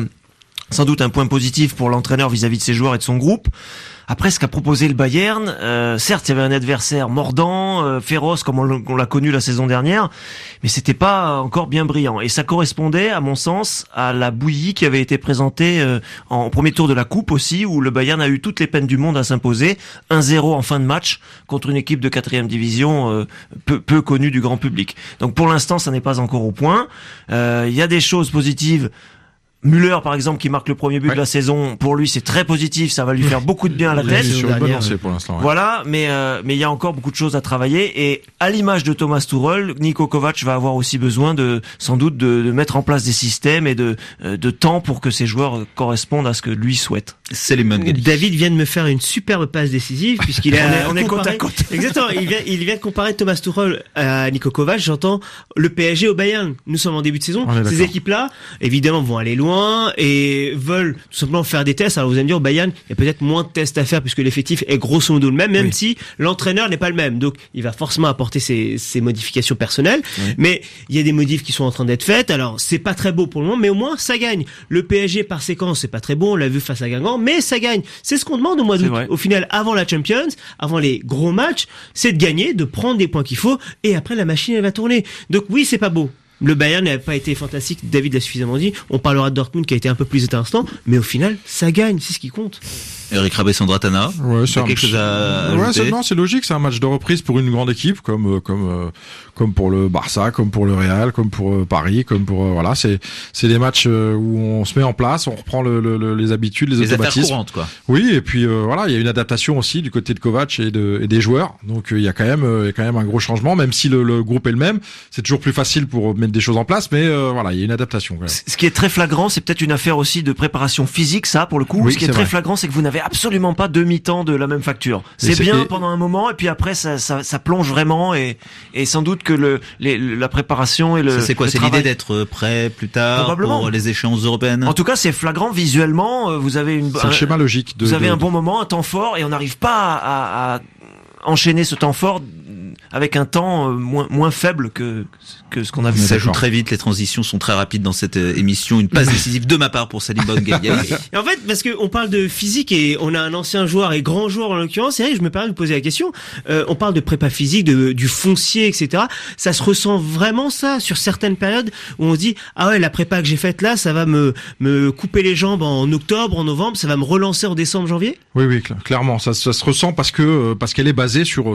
sans doute un point positif pour l'entraîneur vis-à-vis de ses joueurs et de son groupe. Après, ce qu'a proposé le Bayern, certes, il y avait un adversaire mordant, féroce, comme on l'a connu la saison dernière, mais c'était pas encore bien brillant. Et ça correspondait, à mon sens, à la bouillie qui avait été présentée en premier tour de la Coupe aussi, où le Bayern a eu toutes les peines du monde à s'imposer. 1-0 en fin de match contre une équipe de 4e division peu connue du grand public. Donc pour l'instant, ça n'est pas encore au point. Il y a des choses positives. Müller, par exemple, qui marque le premier but de la saison, pour lui, c'est très positif, ça va lui faire beaucoup de bien à la tête. Sur le bon lancé pour l'instant. Ouais. Voilà, mais il y a encore beaucoup de choses à travailler, et à l'image de Thomas Tuchel, Niko Kovac va avoir aussi besoin sans doute de mettre en place des systèmes et de temps pour que ses joueurs correspondent à ce que lui souhaite. C'est les Mangeli. David vient de me faire une superbe passe décisive puisqu'il a on est côte à côte. Exactement, il vient de comparer Thomas Tuchel à Niko Kovac. J'entends le PSG au Bayern. Nous sommes en début de saison. Ces équipes-là, évidemment, vont aller loin et veulent tout simplement faire des tests. Alors vous allez me dire, au Bayern, il y a peut-être moins de tests à faire puisque l'effectif est grosso modo le même si l'entraîneur n'est pas le même. Donc il va forcément apporter ses modifications personnelles. Mais il y a des modifs qui sont en train d'être faites. Alors c'est pas très beau pour le moment, mais au moins ça gagne. Le PSG par séquence, c'est pas très beau. On l'a vu face à Guingamp, mais ça gagne. C'est ce qu'on demande au mois d'août. Au final, avant la Champions, avant les gros matchs, c'est de gagner, de prendre des points qu'il faut, et après la machine elle va tourner. Donc oui, c'est pas beau. Le Bayern n'a pas été fantastique, David l'a suffisamment dit. On parlera de Dortmund qui a été un peu plus intéressant, mais au final, ça gagne, c'est ce qui compte. Eric Rabé-Sandratana, c'est quelque chose à ajouter? C'est logique, c'est un match de reprise pour une grande équipe, comme pour le Barça, comme pour le Real, comme pour Paris, comme pour voilà, c'est des matchs où on se met en place, on reprend les habitudes, les automatismes. Affaires courantes, quoi. Oui, et puis voilà, il y a une adaptation aussi du côté de Kovac et des joueurs. Donc il y a quand même un gros changement, même si le groupe est le même. C'est toujours plus facile pour mettre des choses en place, mais voilà, il y a une adaptation. Quand même. Ce qui est très flagrant, c'est peut-être une affaire aussi de préparation physique, ça pour le coup. Oui, ce qui est très flagrant, c'est que vous n'avez absolument pas demi-temps de la même facture. C'est bien pendant un moment, et puis après ça plonge vraiment, et sans doute que la préparation et c'est quoi, c'est l'idée d'être prêt plus tard pour les échéances européennes? En tout cas, c'est flagrant visuellement. Vous avez c'est le schéma logique. Vous avez un bon moment, un temps fort, et on n'arrive pas à enchaîner ce temps fort avec un temps moins faible que ce qu'on a vu. Ça joue très vite, les transitions sont très rapides dans cette émission. Une passe décisive de ma part pour Salim Bongaï. Et en fait, parce que on parle de physique et on a un ancien joueur et grand joueur en l'occurrence, et je me permets de vous poser la question. On parle de prépa physique, du foncier, etc. Ça se ressent vraiment ça sur certaines périodes où on se dit la prépa que j'ai faite là, ça va me couper les jambes en octobre, en novembre, ça va me relancer en décembre, janvier. Oui, clairement, ça se ressent parce qu'elle est basée sur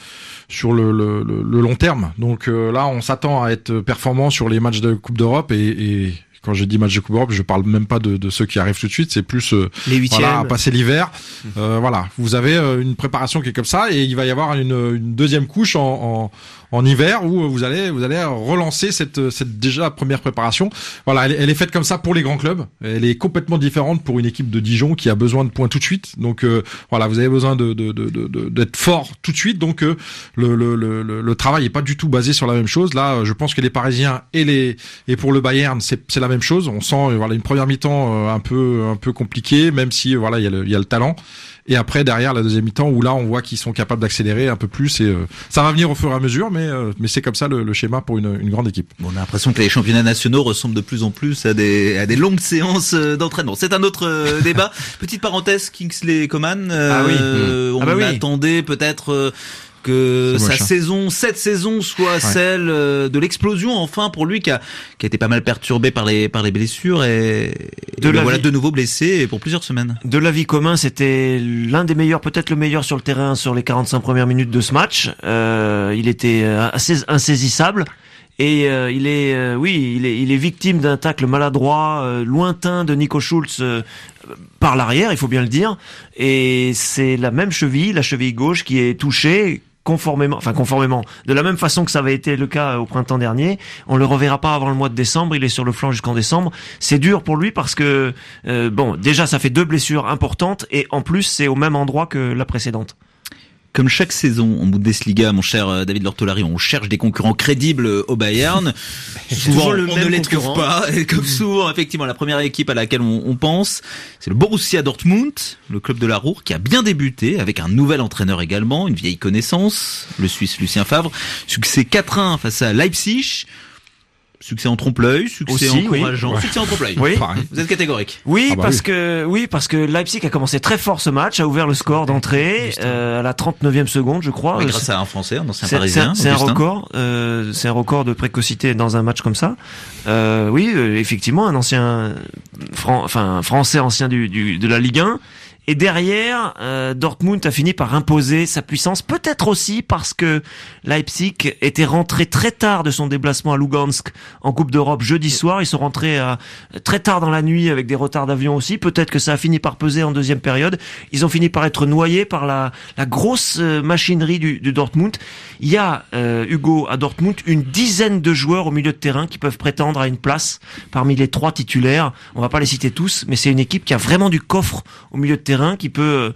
le long terme. Donc là, on s'attend à être performant sur les matchs de Coupe d'Europe et quand je dis match de Coupe d'Europe, je parle même pas de ceux qui arrivent tout de suite, c'est plus les huitièmes. Voilà, passer l'hiver. Voilà, vous avez une préparation qui est comme ça et il va y avoir une deuxième couche en hiver où vous allez relancer cette déjà première préparation. Voilà, elle est faite comme ça pour les grands clubs. Elle est complètement différente pour une équipe de Dijon qui a besoin de points tout de suite. Donc voilà, vous avez besoin d'être fort tout de suite. Donc le travail est pas du tout basé sur la même chose. Là, je pense que les Parisiens et pour le Bayern, c'est la même chose. On sent une première mi-temps un peu compliquée, même si voilà, il y a le talent. Et après, derrière, la deuxième mi-temps, où là, on voit qu'ils sont capables d'accélérer un peu plus. Et ça va venir au fur et à mesure, mais c'est comme ça le schéma pour une grande équipe. Bon, on a l'impression que les championnats nationaux ressemblent de plus en plus à des longues séances d'entraînement. C'est un autre débat. Petite parenthèse, Kingsley Coman. On attendait peut-être... que C'est moche, cette saison soit celle de l'explosion enfin pour lui qui a été pas mal perturbé par les blessures et voilà de nouveau blessé pour plusieurs semaines. De l'avis commun, c'était l'un des meilleurs, peut-être le meilleur sur le terrain sur les 45 premières minutes de ce match. Il était assez insaisissable. Et il est victime d'un tacle maladroit, lointain de Nico Schulz par l'arrière, il faut bien le dire. Et c'est la même cheville, la cheville gauche, qui est touchée conformément, de la même façon que ça avait été le cas au printemps dernier. On le reverra pas avant le mois de décembre. Il est sur le flanc jusqu'en décembre. C'est dur pour lui parce que déjà ça fait 2 blessures importantes et en plus c'est au même endroit que la précédente. Comme chaque saison en Bundesliga, mon cher David Lortolari, on cherche des concurrents crédibles au Bayern. Souvent, on ne les trouve pas. Et comme souvent, effectivement, la première équipe à laquelle on pense, c'est le Borussia Dortmund, le club de la Ruhr, qui a bien débuté, avec un nouvel entraîneur également, une vieille connaissance, le Suisse Lucien Favre. Succès 4-1 face à Leipzig. Succès en trompe-l'œil, succès encourageant, succès en trompe-l'œil. Oui. Vous êtes catégorique. Parce que Leipzig a commencé très fort ce match, a ouvert le score d'entrée à la 39e seconde, je crois. Grâce à un Français, un ancien Parisien. C'est un record. C'est un record de précocité dans un match comme ça. Effectivement, un ancien Français ancien de la Ligue 1. Et derrière, Dortmund a fini par imposer sa puissance, peut-être aussi parce que Leipzig était rentré très tard de son déplacement à Lugansk en Coupe d'Europe jeudi soir. Ils sont rentrés très tard dans la nuit avec des retards d'avion aussi. Peut-être que ça a fini par peser en deuxième période. Ils ont fini par être noyés par la grosse machinerie du Dortmund. Il y a, Hugo, à Dortmund, une dizaine de joueurs au milieu de terrain qui peuvent prétendre à une place parmi les 3 titulaires. On va pas les citer tous, mais c'est une équipe qui a vraiment du coffre au milieu de terrain, qui peut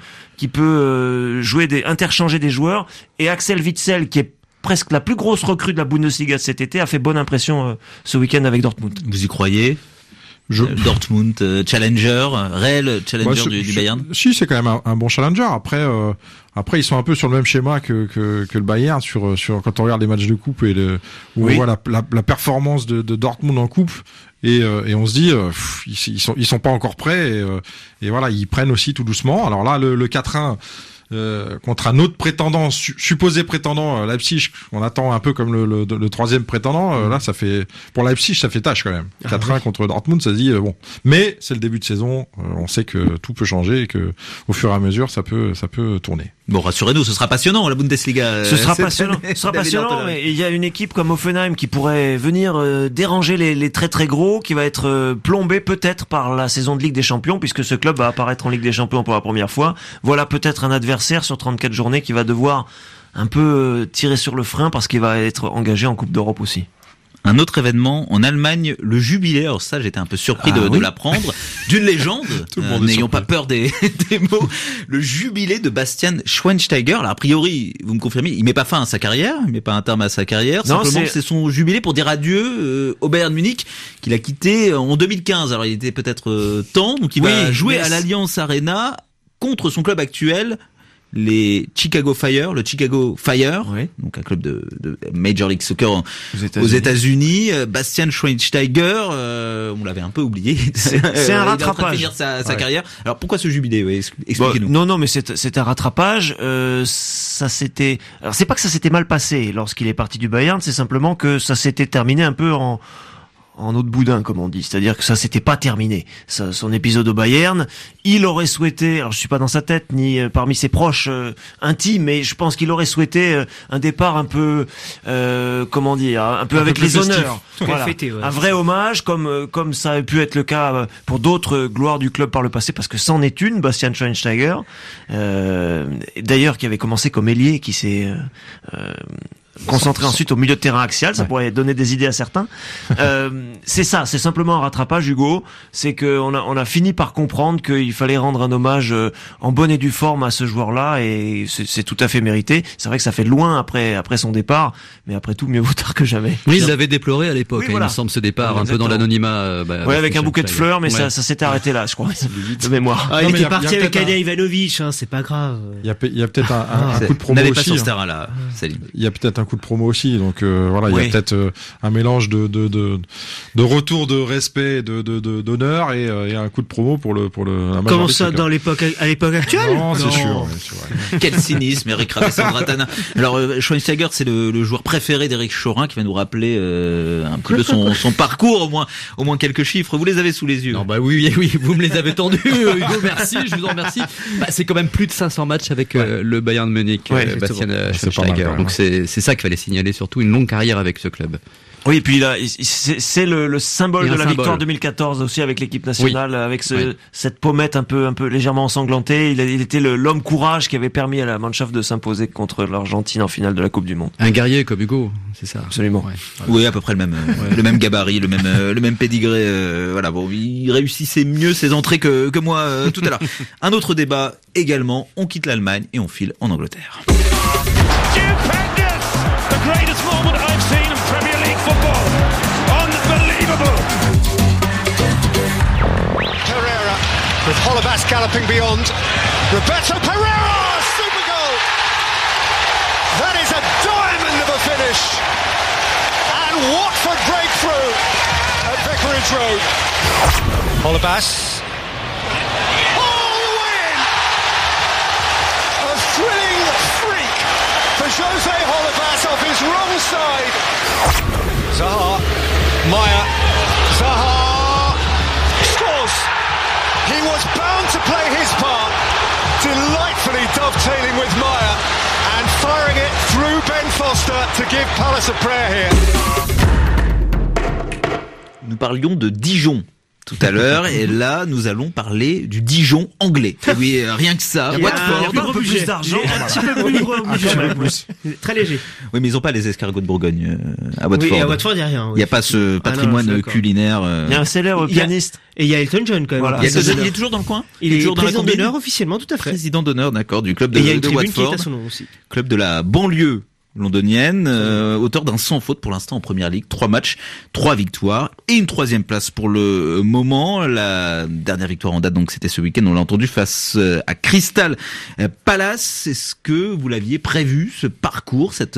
interchanger des joueurs. Et Axel Witsel, qui est presque la plus grosse recrue de la Bundesliga de cet été, a fait bonne impression ce week-end avec Dortmund. Vous y croyez? Dortmund, challenger, réel challenger du Bayern. Si, c'est quand même un bon challenger. Après, ils sont un peu sur le même schéma que le Bayern sur quand on regarde les matchs de coupe où on voit la performance de Dortmund en coupe et on se dit ils sont pas encore prêts et voilà, ils prennent aussi tout doucement. Alors là, le 4-1 contre un autre prétendant, supposé prétendant, Leipzig, on attend un peu comme le troisième prétendant, là ça fait, pour Leipzig ça fait tâche quand même. 4-1 contre Dortmund, ça se dit bon. Mais c'est le début de saison, on sait que tout peut changer et que au fur et à mesure ça peut tourner. Bon, rassurez-nous, ce sera passionnant la Bundesliga. Ce sera passionnant, mais il y a une équipe comme Hoffenheim qui pourrait venir déranger les très très gros, qui va être plombé peut-être par la saison de Ligue des Champions, puisque ce club va apparaître en Ligue des Champions pour la première fois. Voilà peut-être un adversaire sur 34 journées qui va devoir un peu tirer sur le frein parce qu'il va être engagé en Coupe d'Europe aussi. Un autre événement en Allemagne, le jubilé. Alors ça, j'étais un peu surpris de l'apprendre, d'une légende. N'ayons pas peur des mots. Le jubilé de Bastian Schweinsteiger. Alors, a priori, vous me confirmez, il met pas fin à sa carrière, il met pas un terme à sa carrière. Non, simplement, c'est son jubilé pour dire adieu au Bayern Munich, qu'il a quitté en 2015. Alors, il était peut-être temps, donc il va jouer à l'Allianz Arena contre son club actuel, les Chicago Fire, donc un club de Major League Soccer aux États-Unis. Bastian Schweinsteiger, on l'avait un peu oublié. C'est un rattrapage. Il est en train de finir sa carrière. Alors pourquoi ce jubilé? Expliquez-nous. Non, mais c'est un rattrapage. Alors c'est pas que ça s'était mal passé lorsqu'il est parti du Bayern, c'est simplement que ça s'était terminé un peu en eau de boudin, comme on dit. C'est-à-dire que ça s'était pas terminé. Son épisode au Bayern, il aurait souhaité, alors je suis pas dans sa tête, ni parmi ses proches intimes, mais je pense qu'il aurait souhaité un départ un peu, un peu avec les honneurs. Voilà. Un vrai hommage, comme ça a pu être le cas pour d'autres gloires du club par le passé, parce que c'en est une, Bastian Schweinsteiger, d'ailleurs qui avait commencé comme ailier, qui s'est concentré ensuite au milieu de terrain axial, ça pourrait donner des idées à certains. C'est simplement un rattrapage, Hugo. C'est que on a fini par comprendre qu'il fallait rendre un hommage en bonne et due forme à ce joueur-là, et c'est tout à fait mérité. C'est vrai que ça fait loin après son départ, mais après tout, mieux vaut tard que jamais. Oui, ils l'avaient déploré à l'époque, il me semble, ce départ un peu dans l'anonymat. Avec un bouquet de fleurs, mais ça s'était arrêté là, je crois, de mémoire. Il était parti avec Anja Ivanovic, c'est pas grave. Il y a peut-être un coup de promo aussi. N'allez pas sur ce terrain-là, Salim. Il y a peut-être un coup coup de promo aussi. Donc voilà, il y a peut-être un mélange de retour de respect, d'honneur et un coup de promo pour le. Comment ça à l'époque actuelle? Non, c'est sûr. Ouais, c'est vrai. Quel cynisme, Eric Ravessandratana. Alors Schweinsteiger, c'est le joueur préféré d'Éric Chorin qui va nous rappeler un petit peu son parcours, au moins quelques chiffres. Vous les avez sous les yeux. Non, bah oui, vous me les avez tendus, Hugo, merci, je vous en remercie. Bah, c'est quand même plus de 500 matchs avec le Bayern de Munich, Bastian Schweinsteiger. Donc c'est ça qu'il fallait signaler, surtout une longue carrière avec ce club. Oui, et puis là, c'est le symbole de la victoire 2014 aussi avec l'équipe nationale, avec cette pommette un peu légèrement ensanglantée. Il était l'homme courage qui avait permis à la Mannschaft de s'imposer contre l'Argentine en finale de la Coupe du Monde. Un guerrier comme Hugo, c'est ça. Absolument. Oui, à peu près le même gabarit, le même pédigré. Voilà, bon, il réussissait mieux ses entrées que moi tout à l'heure. Un autre débat également. On quitte l'Allemagne et on file en Angleterre. Football. Unbelievable. Pereira with Holebas galloping beyond. Roberto Pereira, super goal. That is a diamond of a finish. And Watford breakthrough at Vicarage Road. Holebas. Oh, the win! A thrilling freak for Jose Holebas off his wrong side. Zaha, Maya, Zaha scores. He was bound to play his part, delightfully dovetailing with Maya and firing it through Ben Foster to give Palace a prayer here. Nous parlions de Dijon tout à l'heure et là nous allons parler du Dijon anglais. Et oui, rien que ça. Watford, un peu plus d'argent, un petit peu plus gros budget, très léger. Oui, mais ils ont pas les escargots de Bourgogne à Watford. Oui, à Watford il y a rien. Il y a pas ce patrimoine culinaire. Il y a un célèbre pianiste. Et il y a Elton John quand même. Voilà. Il est toujours dans le coin. Il est toujours président d'honneur officiellement, tout à fait. Président d'honneur, d'accord, du club de Watford. Et il y a une tribune Watford, qui est à son nom aussi. Club de la banlieue londonienne, auteur d'un sans faute pour l'instant en première ligue, 3 matchs, 3 victoires et une 3e place pour le moment. La dernière victoire en date, donc c'était ce week-end, on l'a entendu, face à Crystal Palace. Est-ce que vous l'aviez prévu, ce parcours, cette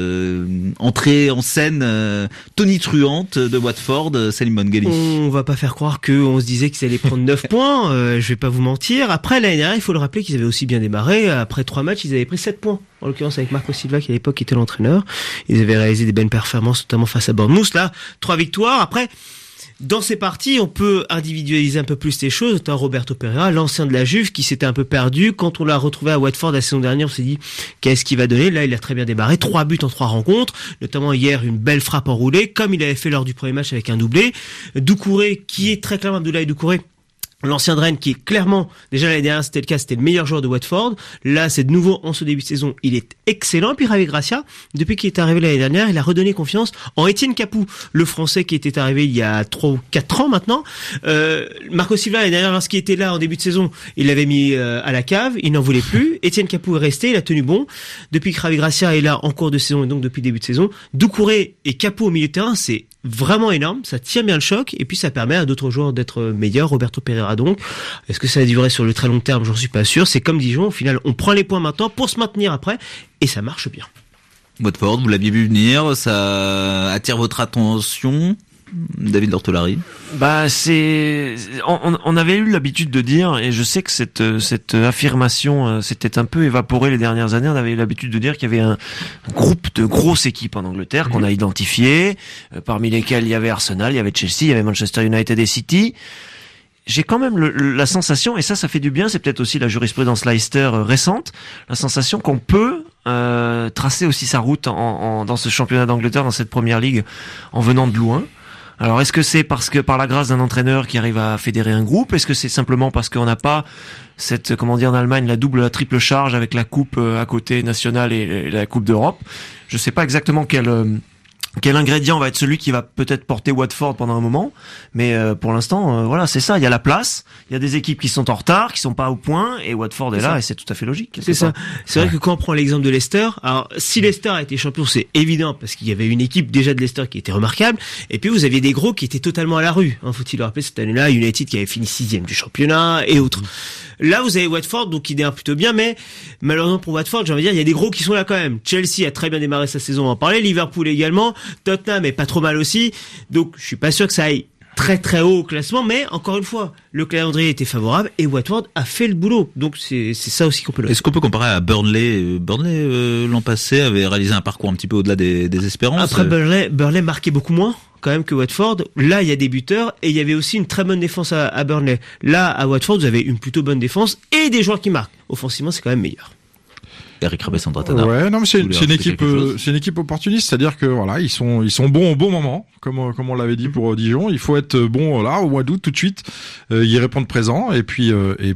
entrée en scène tonitruante de Watford, Salim Bongheli? On va pas faire croire qu'on se disait qu'ils allaient prendre 9 points, je vais pas vous mentir. Après l'année dernière, il faut le rappeler qu'ils avaient aussi bien démarré. Après 3 matchs, ils avaient pris 7 points. En l'occurrence avec Marco Silva qui à l'époque était l'entraîneur. Ils avaient réalisé des belles performances, notamment face à Bournemouth. Là, 3 victoires. Après, dans ces parties, on peut individualiser un peu plus les choses. Notamment Roberto Pereira, l'ancien de la Juve, qui s'était un peu perdu. Quand on l'a retrouvé à Watford la saison dernière, on s'est dit, qu'est-ce qu'il va donner? Là, il a très bien démarré. 3 buts en 3 rencontres. Notamment hier, une belle frappe enroulée, comme il avait fait lors du premier match avec un doublé. Doucouré, qui est très clairement Abdoulaye Doucouré, l'ancien de Rennes, qui est clairement, déjà l'année dernière c'était le cas, c'était le meilleur joueur de Watford. Là c'est de nouveau en ce début de saison, il est excellent. Et puis Javi Gracia, depuis qu'il est arrivé l'année dernière, il a redonné confiance en Étienne Capoue, le Français qui était arrivé il y a 3 ou 4 ans maintenant. Marco Silva l'année dernière, lorsqu'il était là en début de saison, il l'avait mis à la cave, il n'en voulait plus. Étienne Capoue est resté, il a tenu bon. Depuis que Javi Gracia est là en cours de saison et donc depuis le début de saison, Doucouré et Capoue au milieu de terrain, c'est vraiment énorme, ça tient bien le choc et puis ça permet à d'autres joueurs d'être meilleurs. Roberto Pereira donc, est-ce que ça va durer sur le très long terme? J'en suis pas sûr. C'est comme Dijon, au final on prend les points maintenant pour se maintenir après et ça marche bien. Watford, vous l'aviez vu venir, ça attire votre attention, David Lortolari? Bah on avait eu l'habitude de dire, et je sais que cette affirmation s'était un peu évaporée les dernières années, on avait eu l'habitude de dire qu'il y avait un groupe de grosses équipes en Angleterre qu'on a identifié, parmi lesquelles il y avait Arsenal, il y avait Chelsea, il y avait Manchester United et City. J'ai quand même la sensation, et ça fait du bien, c'est peut-être aussi la jurisprudence Leicester récente, la sensation qu'on peut tracer aussi sa route dans ce championnat d'Angleterre, dans cette première ligue, en venant de loin. Alors est-ce que c'est parce que par la grâce d'un entraîneur qui arrive à fédérer un groupe? Est-ce que c'est simplement parce qu'on n'a pas cette, comment dire en Allemagne, la double, la triple charge avec la coupe à côté nationale et la coupe d'Europe? Je sais pas exactement quel ingrédient va être celui qui va peut-être porter Watford pendant un moment, mais pour l'instant, voilà, c'est ça. Il y a la place, il y a des équipes qui sont en retard, qui sont pas au point, et Watford est là, et c'est tout à fait logique. C'est ça. C'est vrai que quand on prend l'exemple de Leicester, alors si Leicester a été champion, c'est évident parce qu'il y avait une équipe déjà de Leicester qui était remarquable, et puis vous aviez des gros qui étaient totalement à la rue. Faut-il le rappeler, cette année-là, United qui avait fini 6e du championnat et autres. Là, vous avez Watford, donc qui démarre plutôt bien, mais malheureusement pour Watford, j'ai envie de dire, il y a des gros qui sont là quand même. Chelsea a très bien démarré sa saison, on va en parler. Liverpool également. Tottenham est pas trop mal aussi. Donc, je suis pas sûr que ça aille très très haut au classement, mais encore une fois, le calendrier était favorable et Watford a fait le boulot. Donc c'est ça aussi qu'on peut le. Est-ce qu'on peut comparer à Burnley? Burnley l'an passé avait réalisé un parcours un petit peu au-delà des espérances. Après Burnley marquait beaucoup moins quand même que Watford. Là, il y a des buteurs et il y avait aussi une très bonne défense à Burnley. Là, à Watford, vous avez une plutôt bonne défense et des joueurs qui marquent. Offensivement, c'est quand même meilleur. Eric Rabessandratana. Ouais, non, mais c'est une équipe opportuniste, c'est-à-dire que voilà, ils sont bons au bon moment, comme on l'avait dit pour Dijon. Il faut être bon là au mois d'août tout de suite, y répondre présent. Et puis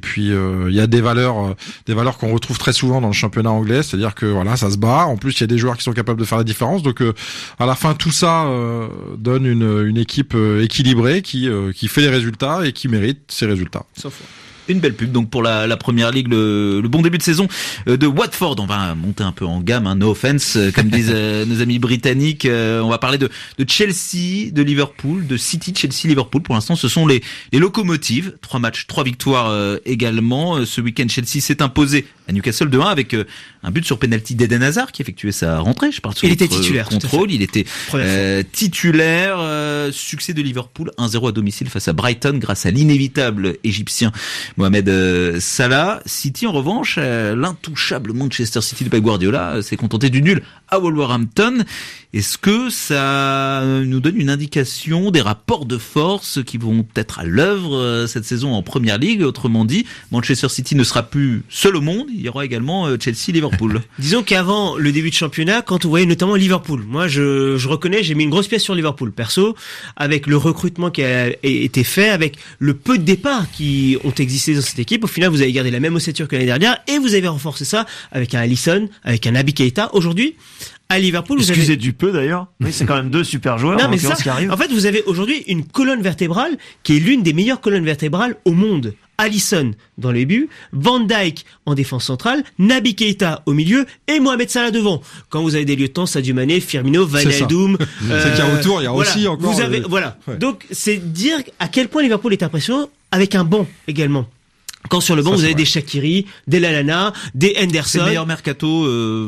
il y a des valeurs qu'on retrouve très souvent dans le championnat anglais, c'est-à-dire que voilà, ça se bat. En plus, il y a des joueurs qui sont capables de faire la différence. Donc à la fin, tout ça donne une équipe équilibrée qui fait les résultats et qui mérite ces résultats. Sans foi. Une belle pub donc pour la première ligue, le bon début de saison de Watford. On va monter un peu en gamme, hein, no offense, comme disent nos amis britanniques. On va parler de Chelsea, de Liverpool, de City, Chelsea, Liverpool. Pour l'instant, ce sont les locomotives. 3 matchs, 3 victoires également. Ce week-end, Chelsea s'est imposé à Newcastle 2-1 avec un but sur penalty d'Eden Hazard qui effectuait sa rentrée. Je parle sur il était titulaire, contrôle. Il était titulaire. Succès de Liverpool 1-0 à domicile face à Brighton grâce à l'inévitable égyptien Mohamed Salah. City, en revanche, l'intouchable Manchester City de Pep Guardiola s'est contenté du nul à Wolverhampton. Est-ce que ça nous donne une indication des rapports de force qui vont être à l'œuvre cette saison en Première Ligue? Autrement dit, Manchester City ne sera plus seul au monde, il y aura également Chelsea-Liverpool. Disons qu'avant le début de championnat, quand on voyait notamment Liverpool, moi je reconnais, j'ai mis une grosse pièce sur Liverpool, perso, avec le recrutement qui a été fait, avec le peu de départs qui ont existé dans cette équipe. Au final, vous avez gardé la même ossature que l'année dernière et vous avez renforcé ça avec un Alisson, avec un Naby Keita. Aujourd'hui, à Liverpool, vous excusez avez du peu d'ailleurs. Oui, c'est quand même 2 super joueurs. Non, mais ça, qui arrivent. En fait, vous avez aujourd'hui une colonne vertébrale qui est l'une des meilleures colonnes vertébrales au monde. Alisson dans les buts, Van Dijk en défense centrale, Naby Keita au milieu et Mohamed Salah devant. Quand vous avez des lieutenants, Sadio Mané, Firmino, Wijnaldum, c'est qu'il y a autour, il y a voilà, aussi encore. Vous avez voilà. Ouais. Donc c'est dire à quel point Liverpool est impressionnant avec un banc également. Quand sur le banc, vous avez des Shaqiri, des Lallana, des Henderson. C'est le meilleur mercato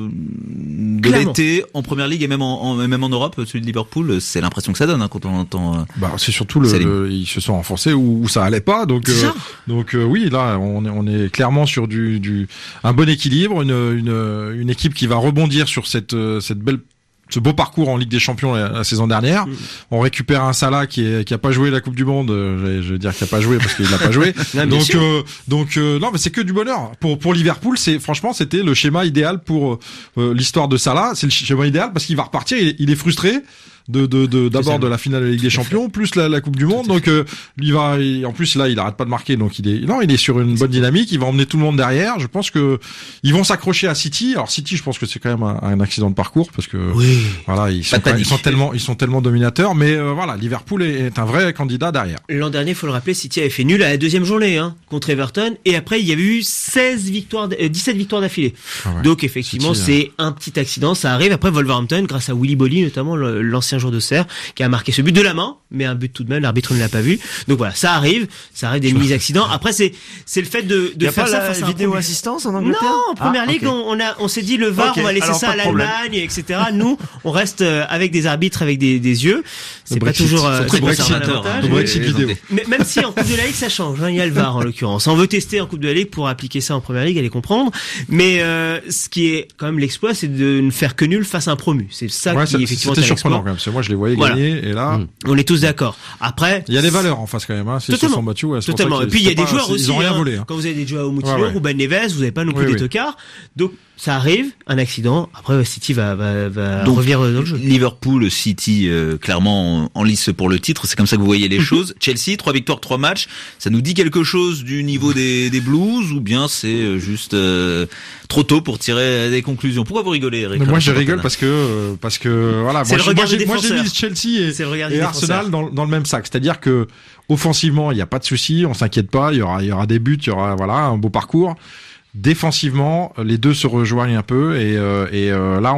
de l'été en Première Ligue et même en Europe, celui de Liverpool. C'est l'impression que ça donne quand on entend. C'est surtout ils se sont renforcés où ça allait pas. Donc oui, là on est clairement sur un bon équilibre, une équipe qui va rebondir sur cette ce beau parcours en Ligue des Champions la saison dernière. On récupère un Salah qui a pas joué la Coupe du Monde. Je veux dire qu'il a pas joué parce qu'il l'a pas joué. donc non, mais c'est que du bonheur. Pour Liverpool, c'était le schéma idéal pour l'histoire de Salah. C'est le schéma idéal parce qu'il va repartir. Il est frustré d'abord de la finale de la Ligue des Champions plus la Coupe du Monde. Donc en plus là il arrête pas de marquer, donc il est sur une bonne dynamique, il va emmener tout le monde derrière. Je pense que ils vont s'accrocher à City. Alors City, je pense que c'est quand même un accident de parcours parce que voilà, ils sont tellement dominateurs, mais voilà, Liverpool est un vrai candidat derrière. L'an dernier, faut le rappeler, City avait fait nul à la deuxième journée contre Everton et après il y avait eu 17 victoires d'affilée. Donc effectivement, City, c'est un petit accident, ça arrive. Après Wolverhampton, grâce à Willy Bolly notamment, l'ancien joueur d'Auxerre, qui a marqué ce but de la main, mais un but tout de même, l'arbitre ne l'a pas vu. Donc voilà, ça arrive des mini-accidents. Après, c'est le fait de faire ça face à la vidéo assistance en Angleterre. Non, en Première Ligue, on s'est dit le VAR, on va laisser ça à l'Allemagne, etc. Nous, on reste avec des arbitres, avec des yeux. C'est pas toujours Brexit vidéo. Mais même si en Coupe de la Ligue, ça change, il y a le VAR en l'occurrence. On veut tester en Coupe de la Ligue pour appliquer ça en Première Ligue, allez comprendre. Mais ce qui est quand même l'exploit, c'est de ne faire que nul face à un promu. C'est ça qui effectivement c'était surprenant quand même. Moi, je les voyais gagner, et là, on est tous d'accord. Après, il y a des valeurs en face quand même. S'ils se sont battus, totalement. Et puis il y a des joueurs aussi. Ils ont rien volé. Quand vous avez des joueurs au Moutinho ou Ben Neves, vous n'avez pas non plus des tocards. Donc ça arrive, un accident. Après, City va revenir dans le jeu. Liverpool, City, clairement en lice pour le titre. C'est comme ça que vous voyez les choses. Chelsea, 3 victoires, 3 matchs. Ça nous dit quelque chose du niveau des Blues, ou bien c'est juste trop tôt pour tirer des conclusions? Pourquoi vous rigolez, Eric? Moi, je rigole parce que voilà. Moi, j'ai mis Chelsea et Arsenal dans le même sac. C'est-à-dire que offensivement, il n'y a pas de souci, on s'inquiète pas. Il y aura des buts, il y aura un beau parcours. défensivement, les deux se rejoignent un peu et là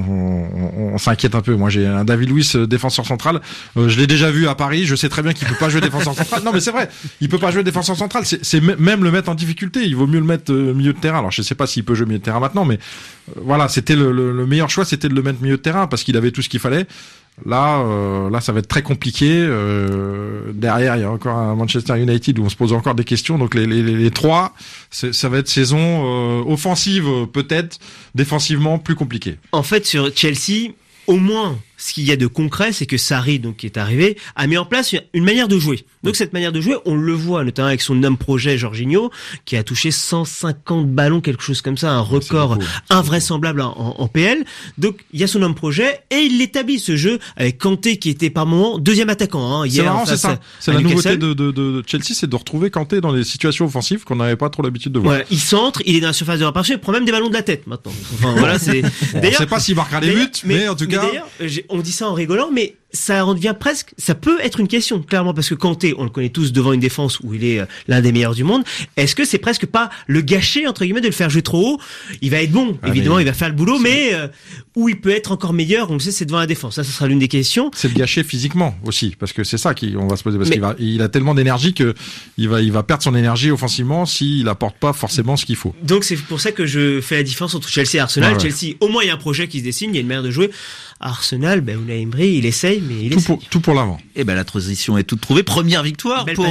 on s'inquiète un peu. Moi j'ai un David Luiz défenseur central, je l'ai déjà vu à Paris, je sais très bien qu'il peut pas jouer défenseur central. Non mais c'est vrai, il peut pas jouer défenseur central, c'est même le mettre en difficulté, il vaut mieux le mettre milieu de terrain. Alors je sais pas s'il peut jouer milieu de terrain maintenant, mais voilà, c'était le meilleur choix, c'était de le mettre milieu de terrain parce qu'il avait tout ce qu'il fallait. Là, ça va être très compliqué. Derrière, il y a encore un Manchester United où on se pose encore des questions. Donc les trois, ça va être saison offensive peut-être, défensivement plus compliquée. En fait, sur Chelsea, au moins, ce qu'il y a de concret, c'est que Sarri, donc qui est arrivé, a mis en place une manière de jouer. Donc cette manière de jouer, on le voit notamment avec son homme projet Jorginho, qui a touché 150 ballons, quelque chose comme ça, un record invraisemblable en PL. Donc il y a son homme projet et il l'établit ce jeu avec Kanté qui était par moment deuxième attaquant. C'est marrant, c'est ça. C'est la nouveauté de Chelsea, c'est de retrouver Kanté dans des situations offensives qu'on n'avait pas trop l'habitude de voir. Ouais, il centre, il est dans la surface de réparation, il prend même des ballons de la tête maintenant. Enfin voilà, c'est. D'ailleurs, on sait pas s'il marquera les buts, mais en tout cas. D'ailleurs, on dit ça en rigolant, mais ça en devient presque, ça peut être une question, clairement, parce que Kanté, on le connaît tous devant une défense où il est l'un des meilleurs du monde. Est-ce que c'est presque pas le gâcher, entre guillemets, de le faire jouer trop haut? Il va être bon, évidemment, il va faire le boulot, mais où il peut être encore meilleur, on le sait, c'est devant la défense. Ça sera l'une des questions. C'est le gâcher physiquement aussi, parce que c'est ça qu'on va se poser, parce qu'il a tellement d'énergie que il va perdre son énergie offensivement s'il apporte pas forcément ce qu'il faut. Donc c'est pour ça que je fais la différence entre Chelsea et Arsenal. Ouais. Chelsea, au moins il y a un projet qui se dessine, il y a une manière de jouer. Arsenal, Unai Emery, il essaye, mais il essaye. Tout pour l'avant. Et la transition est toute trouvée. Première victoire pour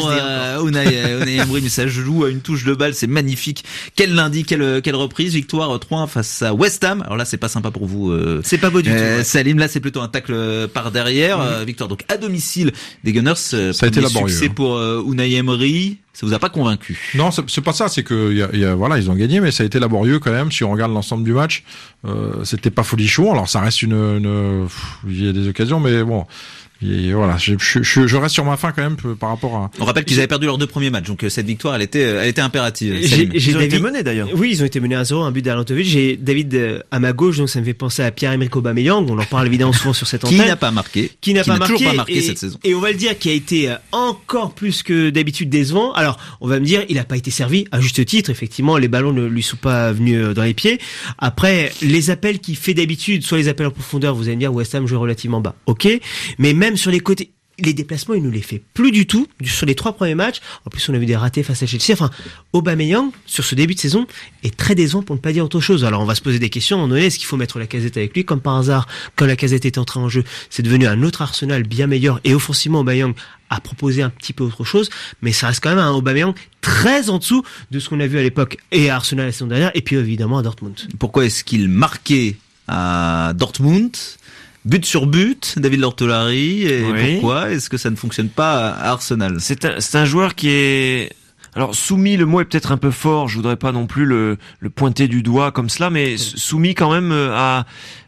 Unai Emery, mais ça joue à une touche de balle, c'est magnifique. Quel lundi, quelle reprise, victoire 3-1 face à West Ham. Alors là, c'est pas sympa pour vous. C'est pas beau du tout. Ouais. Salim, là, c'est plutôt un tacle par derrière. Victoire donc à domicile des Gunners. Ça a été laborieux. Succès pour Unai Emery. Ça vous a pas convaincu? Non, c'est pas ça. C'est que voilà, ils ont gagné, mais ça a été laborieux quand même. Si on regarde l'ensemble du match, c'était pas folichon. Alors ça reste il y a des occasions, mais bon. Et voilà, je reste sur ma faim quand même par rapport à. On rappelle qu'ils avaient perdu leurs 2 premiers matchs, donc cette victoire, elle était impérative. Ils ont été menés d'ailleurs. Oui, ils ont été menés 1-0, un but d'Arnautovic. J'ai David à ma gauche, donc ça me fait penser à Pierre-Emerick Aubameyang. On en parle évidemment souvent sur cette antenne. Qui n'a pas marqué toujours pas marqué cette saison. Et on va le dire, qui a été encore plus que d'habitude décevant. Alors, on va me dire, il a pas été servi à juste titre. Effectivement, les ballons ne lui sont pas venus dans les pieds. Après, les appels qu'il fait d'habitude, soit les appels en profondeur, vous allez me dire, West Ham joue relativement bas. Ok, mais même sur les côtés, les déplacements, il ne les fait plus du tout sur les 3 premiers matchs. En plus, on a vu des ratés face à Chelsea. Enfin, Aubameyang, sur ce début de saison, est très décevant pour ne pas dire autre chose. Alors, on va se poser des questions. À un moment donné, est-ce qu'il faut mettre Lacazette avec lui? Comme par hasard, quand Lacazette est entré en jeu, c'est devenu un autre Arsenal bien meilleur. Et offensivement, Aubameyang a proposé un petit peu autre chose. Mais ça reste quand même un Aubameyang très en dessous de ce qu'on a vu à l'époque et à Arsenal la saison dernière. Et puis, évidemment, à Dortmund. Pourquoi est-ce qu'il marquait à Dortmund? But sur but, David Lortolari, et pourquoi est-ce que ça ne fonctionne pas à Arsenal? C'est un joueur qui est... Alors soumis, le mot est peut-être un peu fort, je voudrais pas non plus le pointer du doigt comme cela, mais soumis quand même à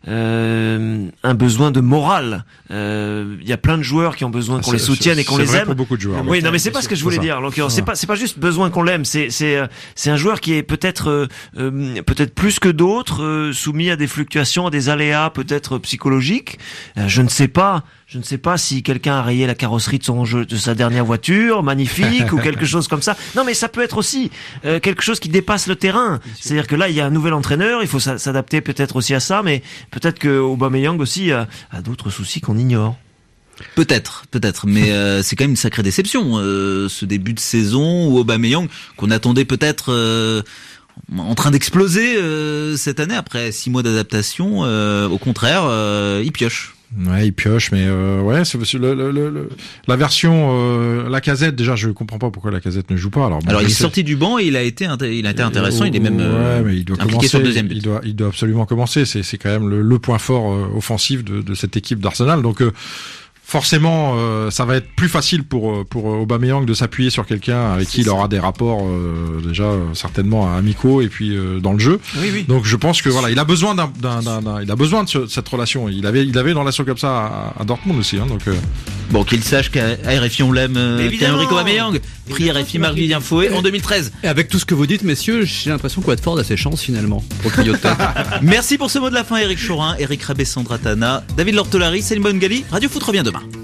un besoin de morale. Il y a plein de joueurs qui ont besoin qu'on les soutienne et qu'on les aime. Pour beaucoup de joueurs. Oui, non, mais c'est pas ce que je voulais dire. En l'occurrence, c'est pas juste besoin qu'on l'aime. C'est un joueur qui est peut-être plus que d'autres soumis à des fluctuations, à des aléas peut-être psychologiques. Je ne sais pas si quelqu'un a rayé la carrosserie de sa dernière voiture, magnifique, ou quelque chose comme ça. Non, mais ça peut être aussi quelque chose qui dépasse le terrain. C'est-à-dire que là, il y a un nouvel entraîneur, il faut s'adapter peut-être aussi à ça, mais peut-être que Aubameyang aussi a d'autres soucis qu'on ignore. Peut-être, mais c'est quand même une sacrée déception, ce début de saison où Aubameyang, qu'on attendait peut-être en train d'exploser cette année après 6 mois d'adaptation, au contraire, il pioche. Ouais, il pioche, mais c'est la version Lacazette. Déjà, je comprends pas pourquoi Lacazette ne joue pas. Alors il est sorti du banc et il a été intéressant. Il est même mais il doit impliqué commencer, sur le deuxième but. Il doit absolument commencer. C'est quand même le point fort offensif de cette équipe d'Arsenal. Donc forcément, ça va être plus facile pour Aubameyang de s'appuyer sur quelqu'un avec qui il aura des rapports déjà certainement amicaux et puis dans le jeu. Oui. Donc je pense que voilà, il a besoin il a besoin de cette relation. Il avait une relation comme ça à Dortmund aussi. Donc bon, qu'il sache qu'à RFI on l'aime, Pierre-Emerick Aubameyang, pris RFI Marc-Vivien Fouet en 2013. Et avec tout ce que vous dites, messieurs, j'ai l'impression que Watford a ses chances finalement pour le trio de tête. Merci pour ce mot de la fin, Eric Chorin, Eric Rabé, Sandra Tana, David Lortolari, Salim Bongali. Radio Foot revient demain.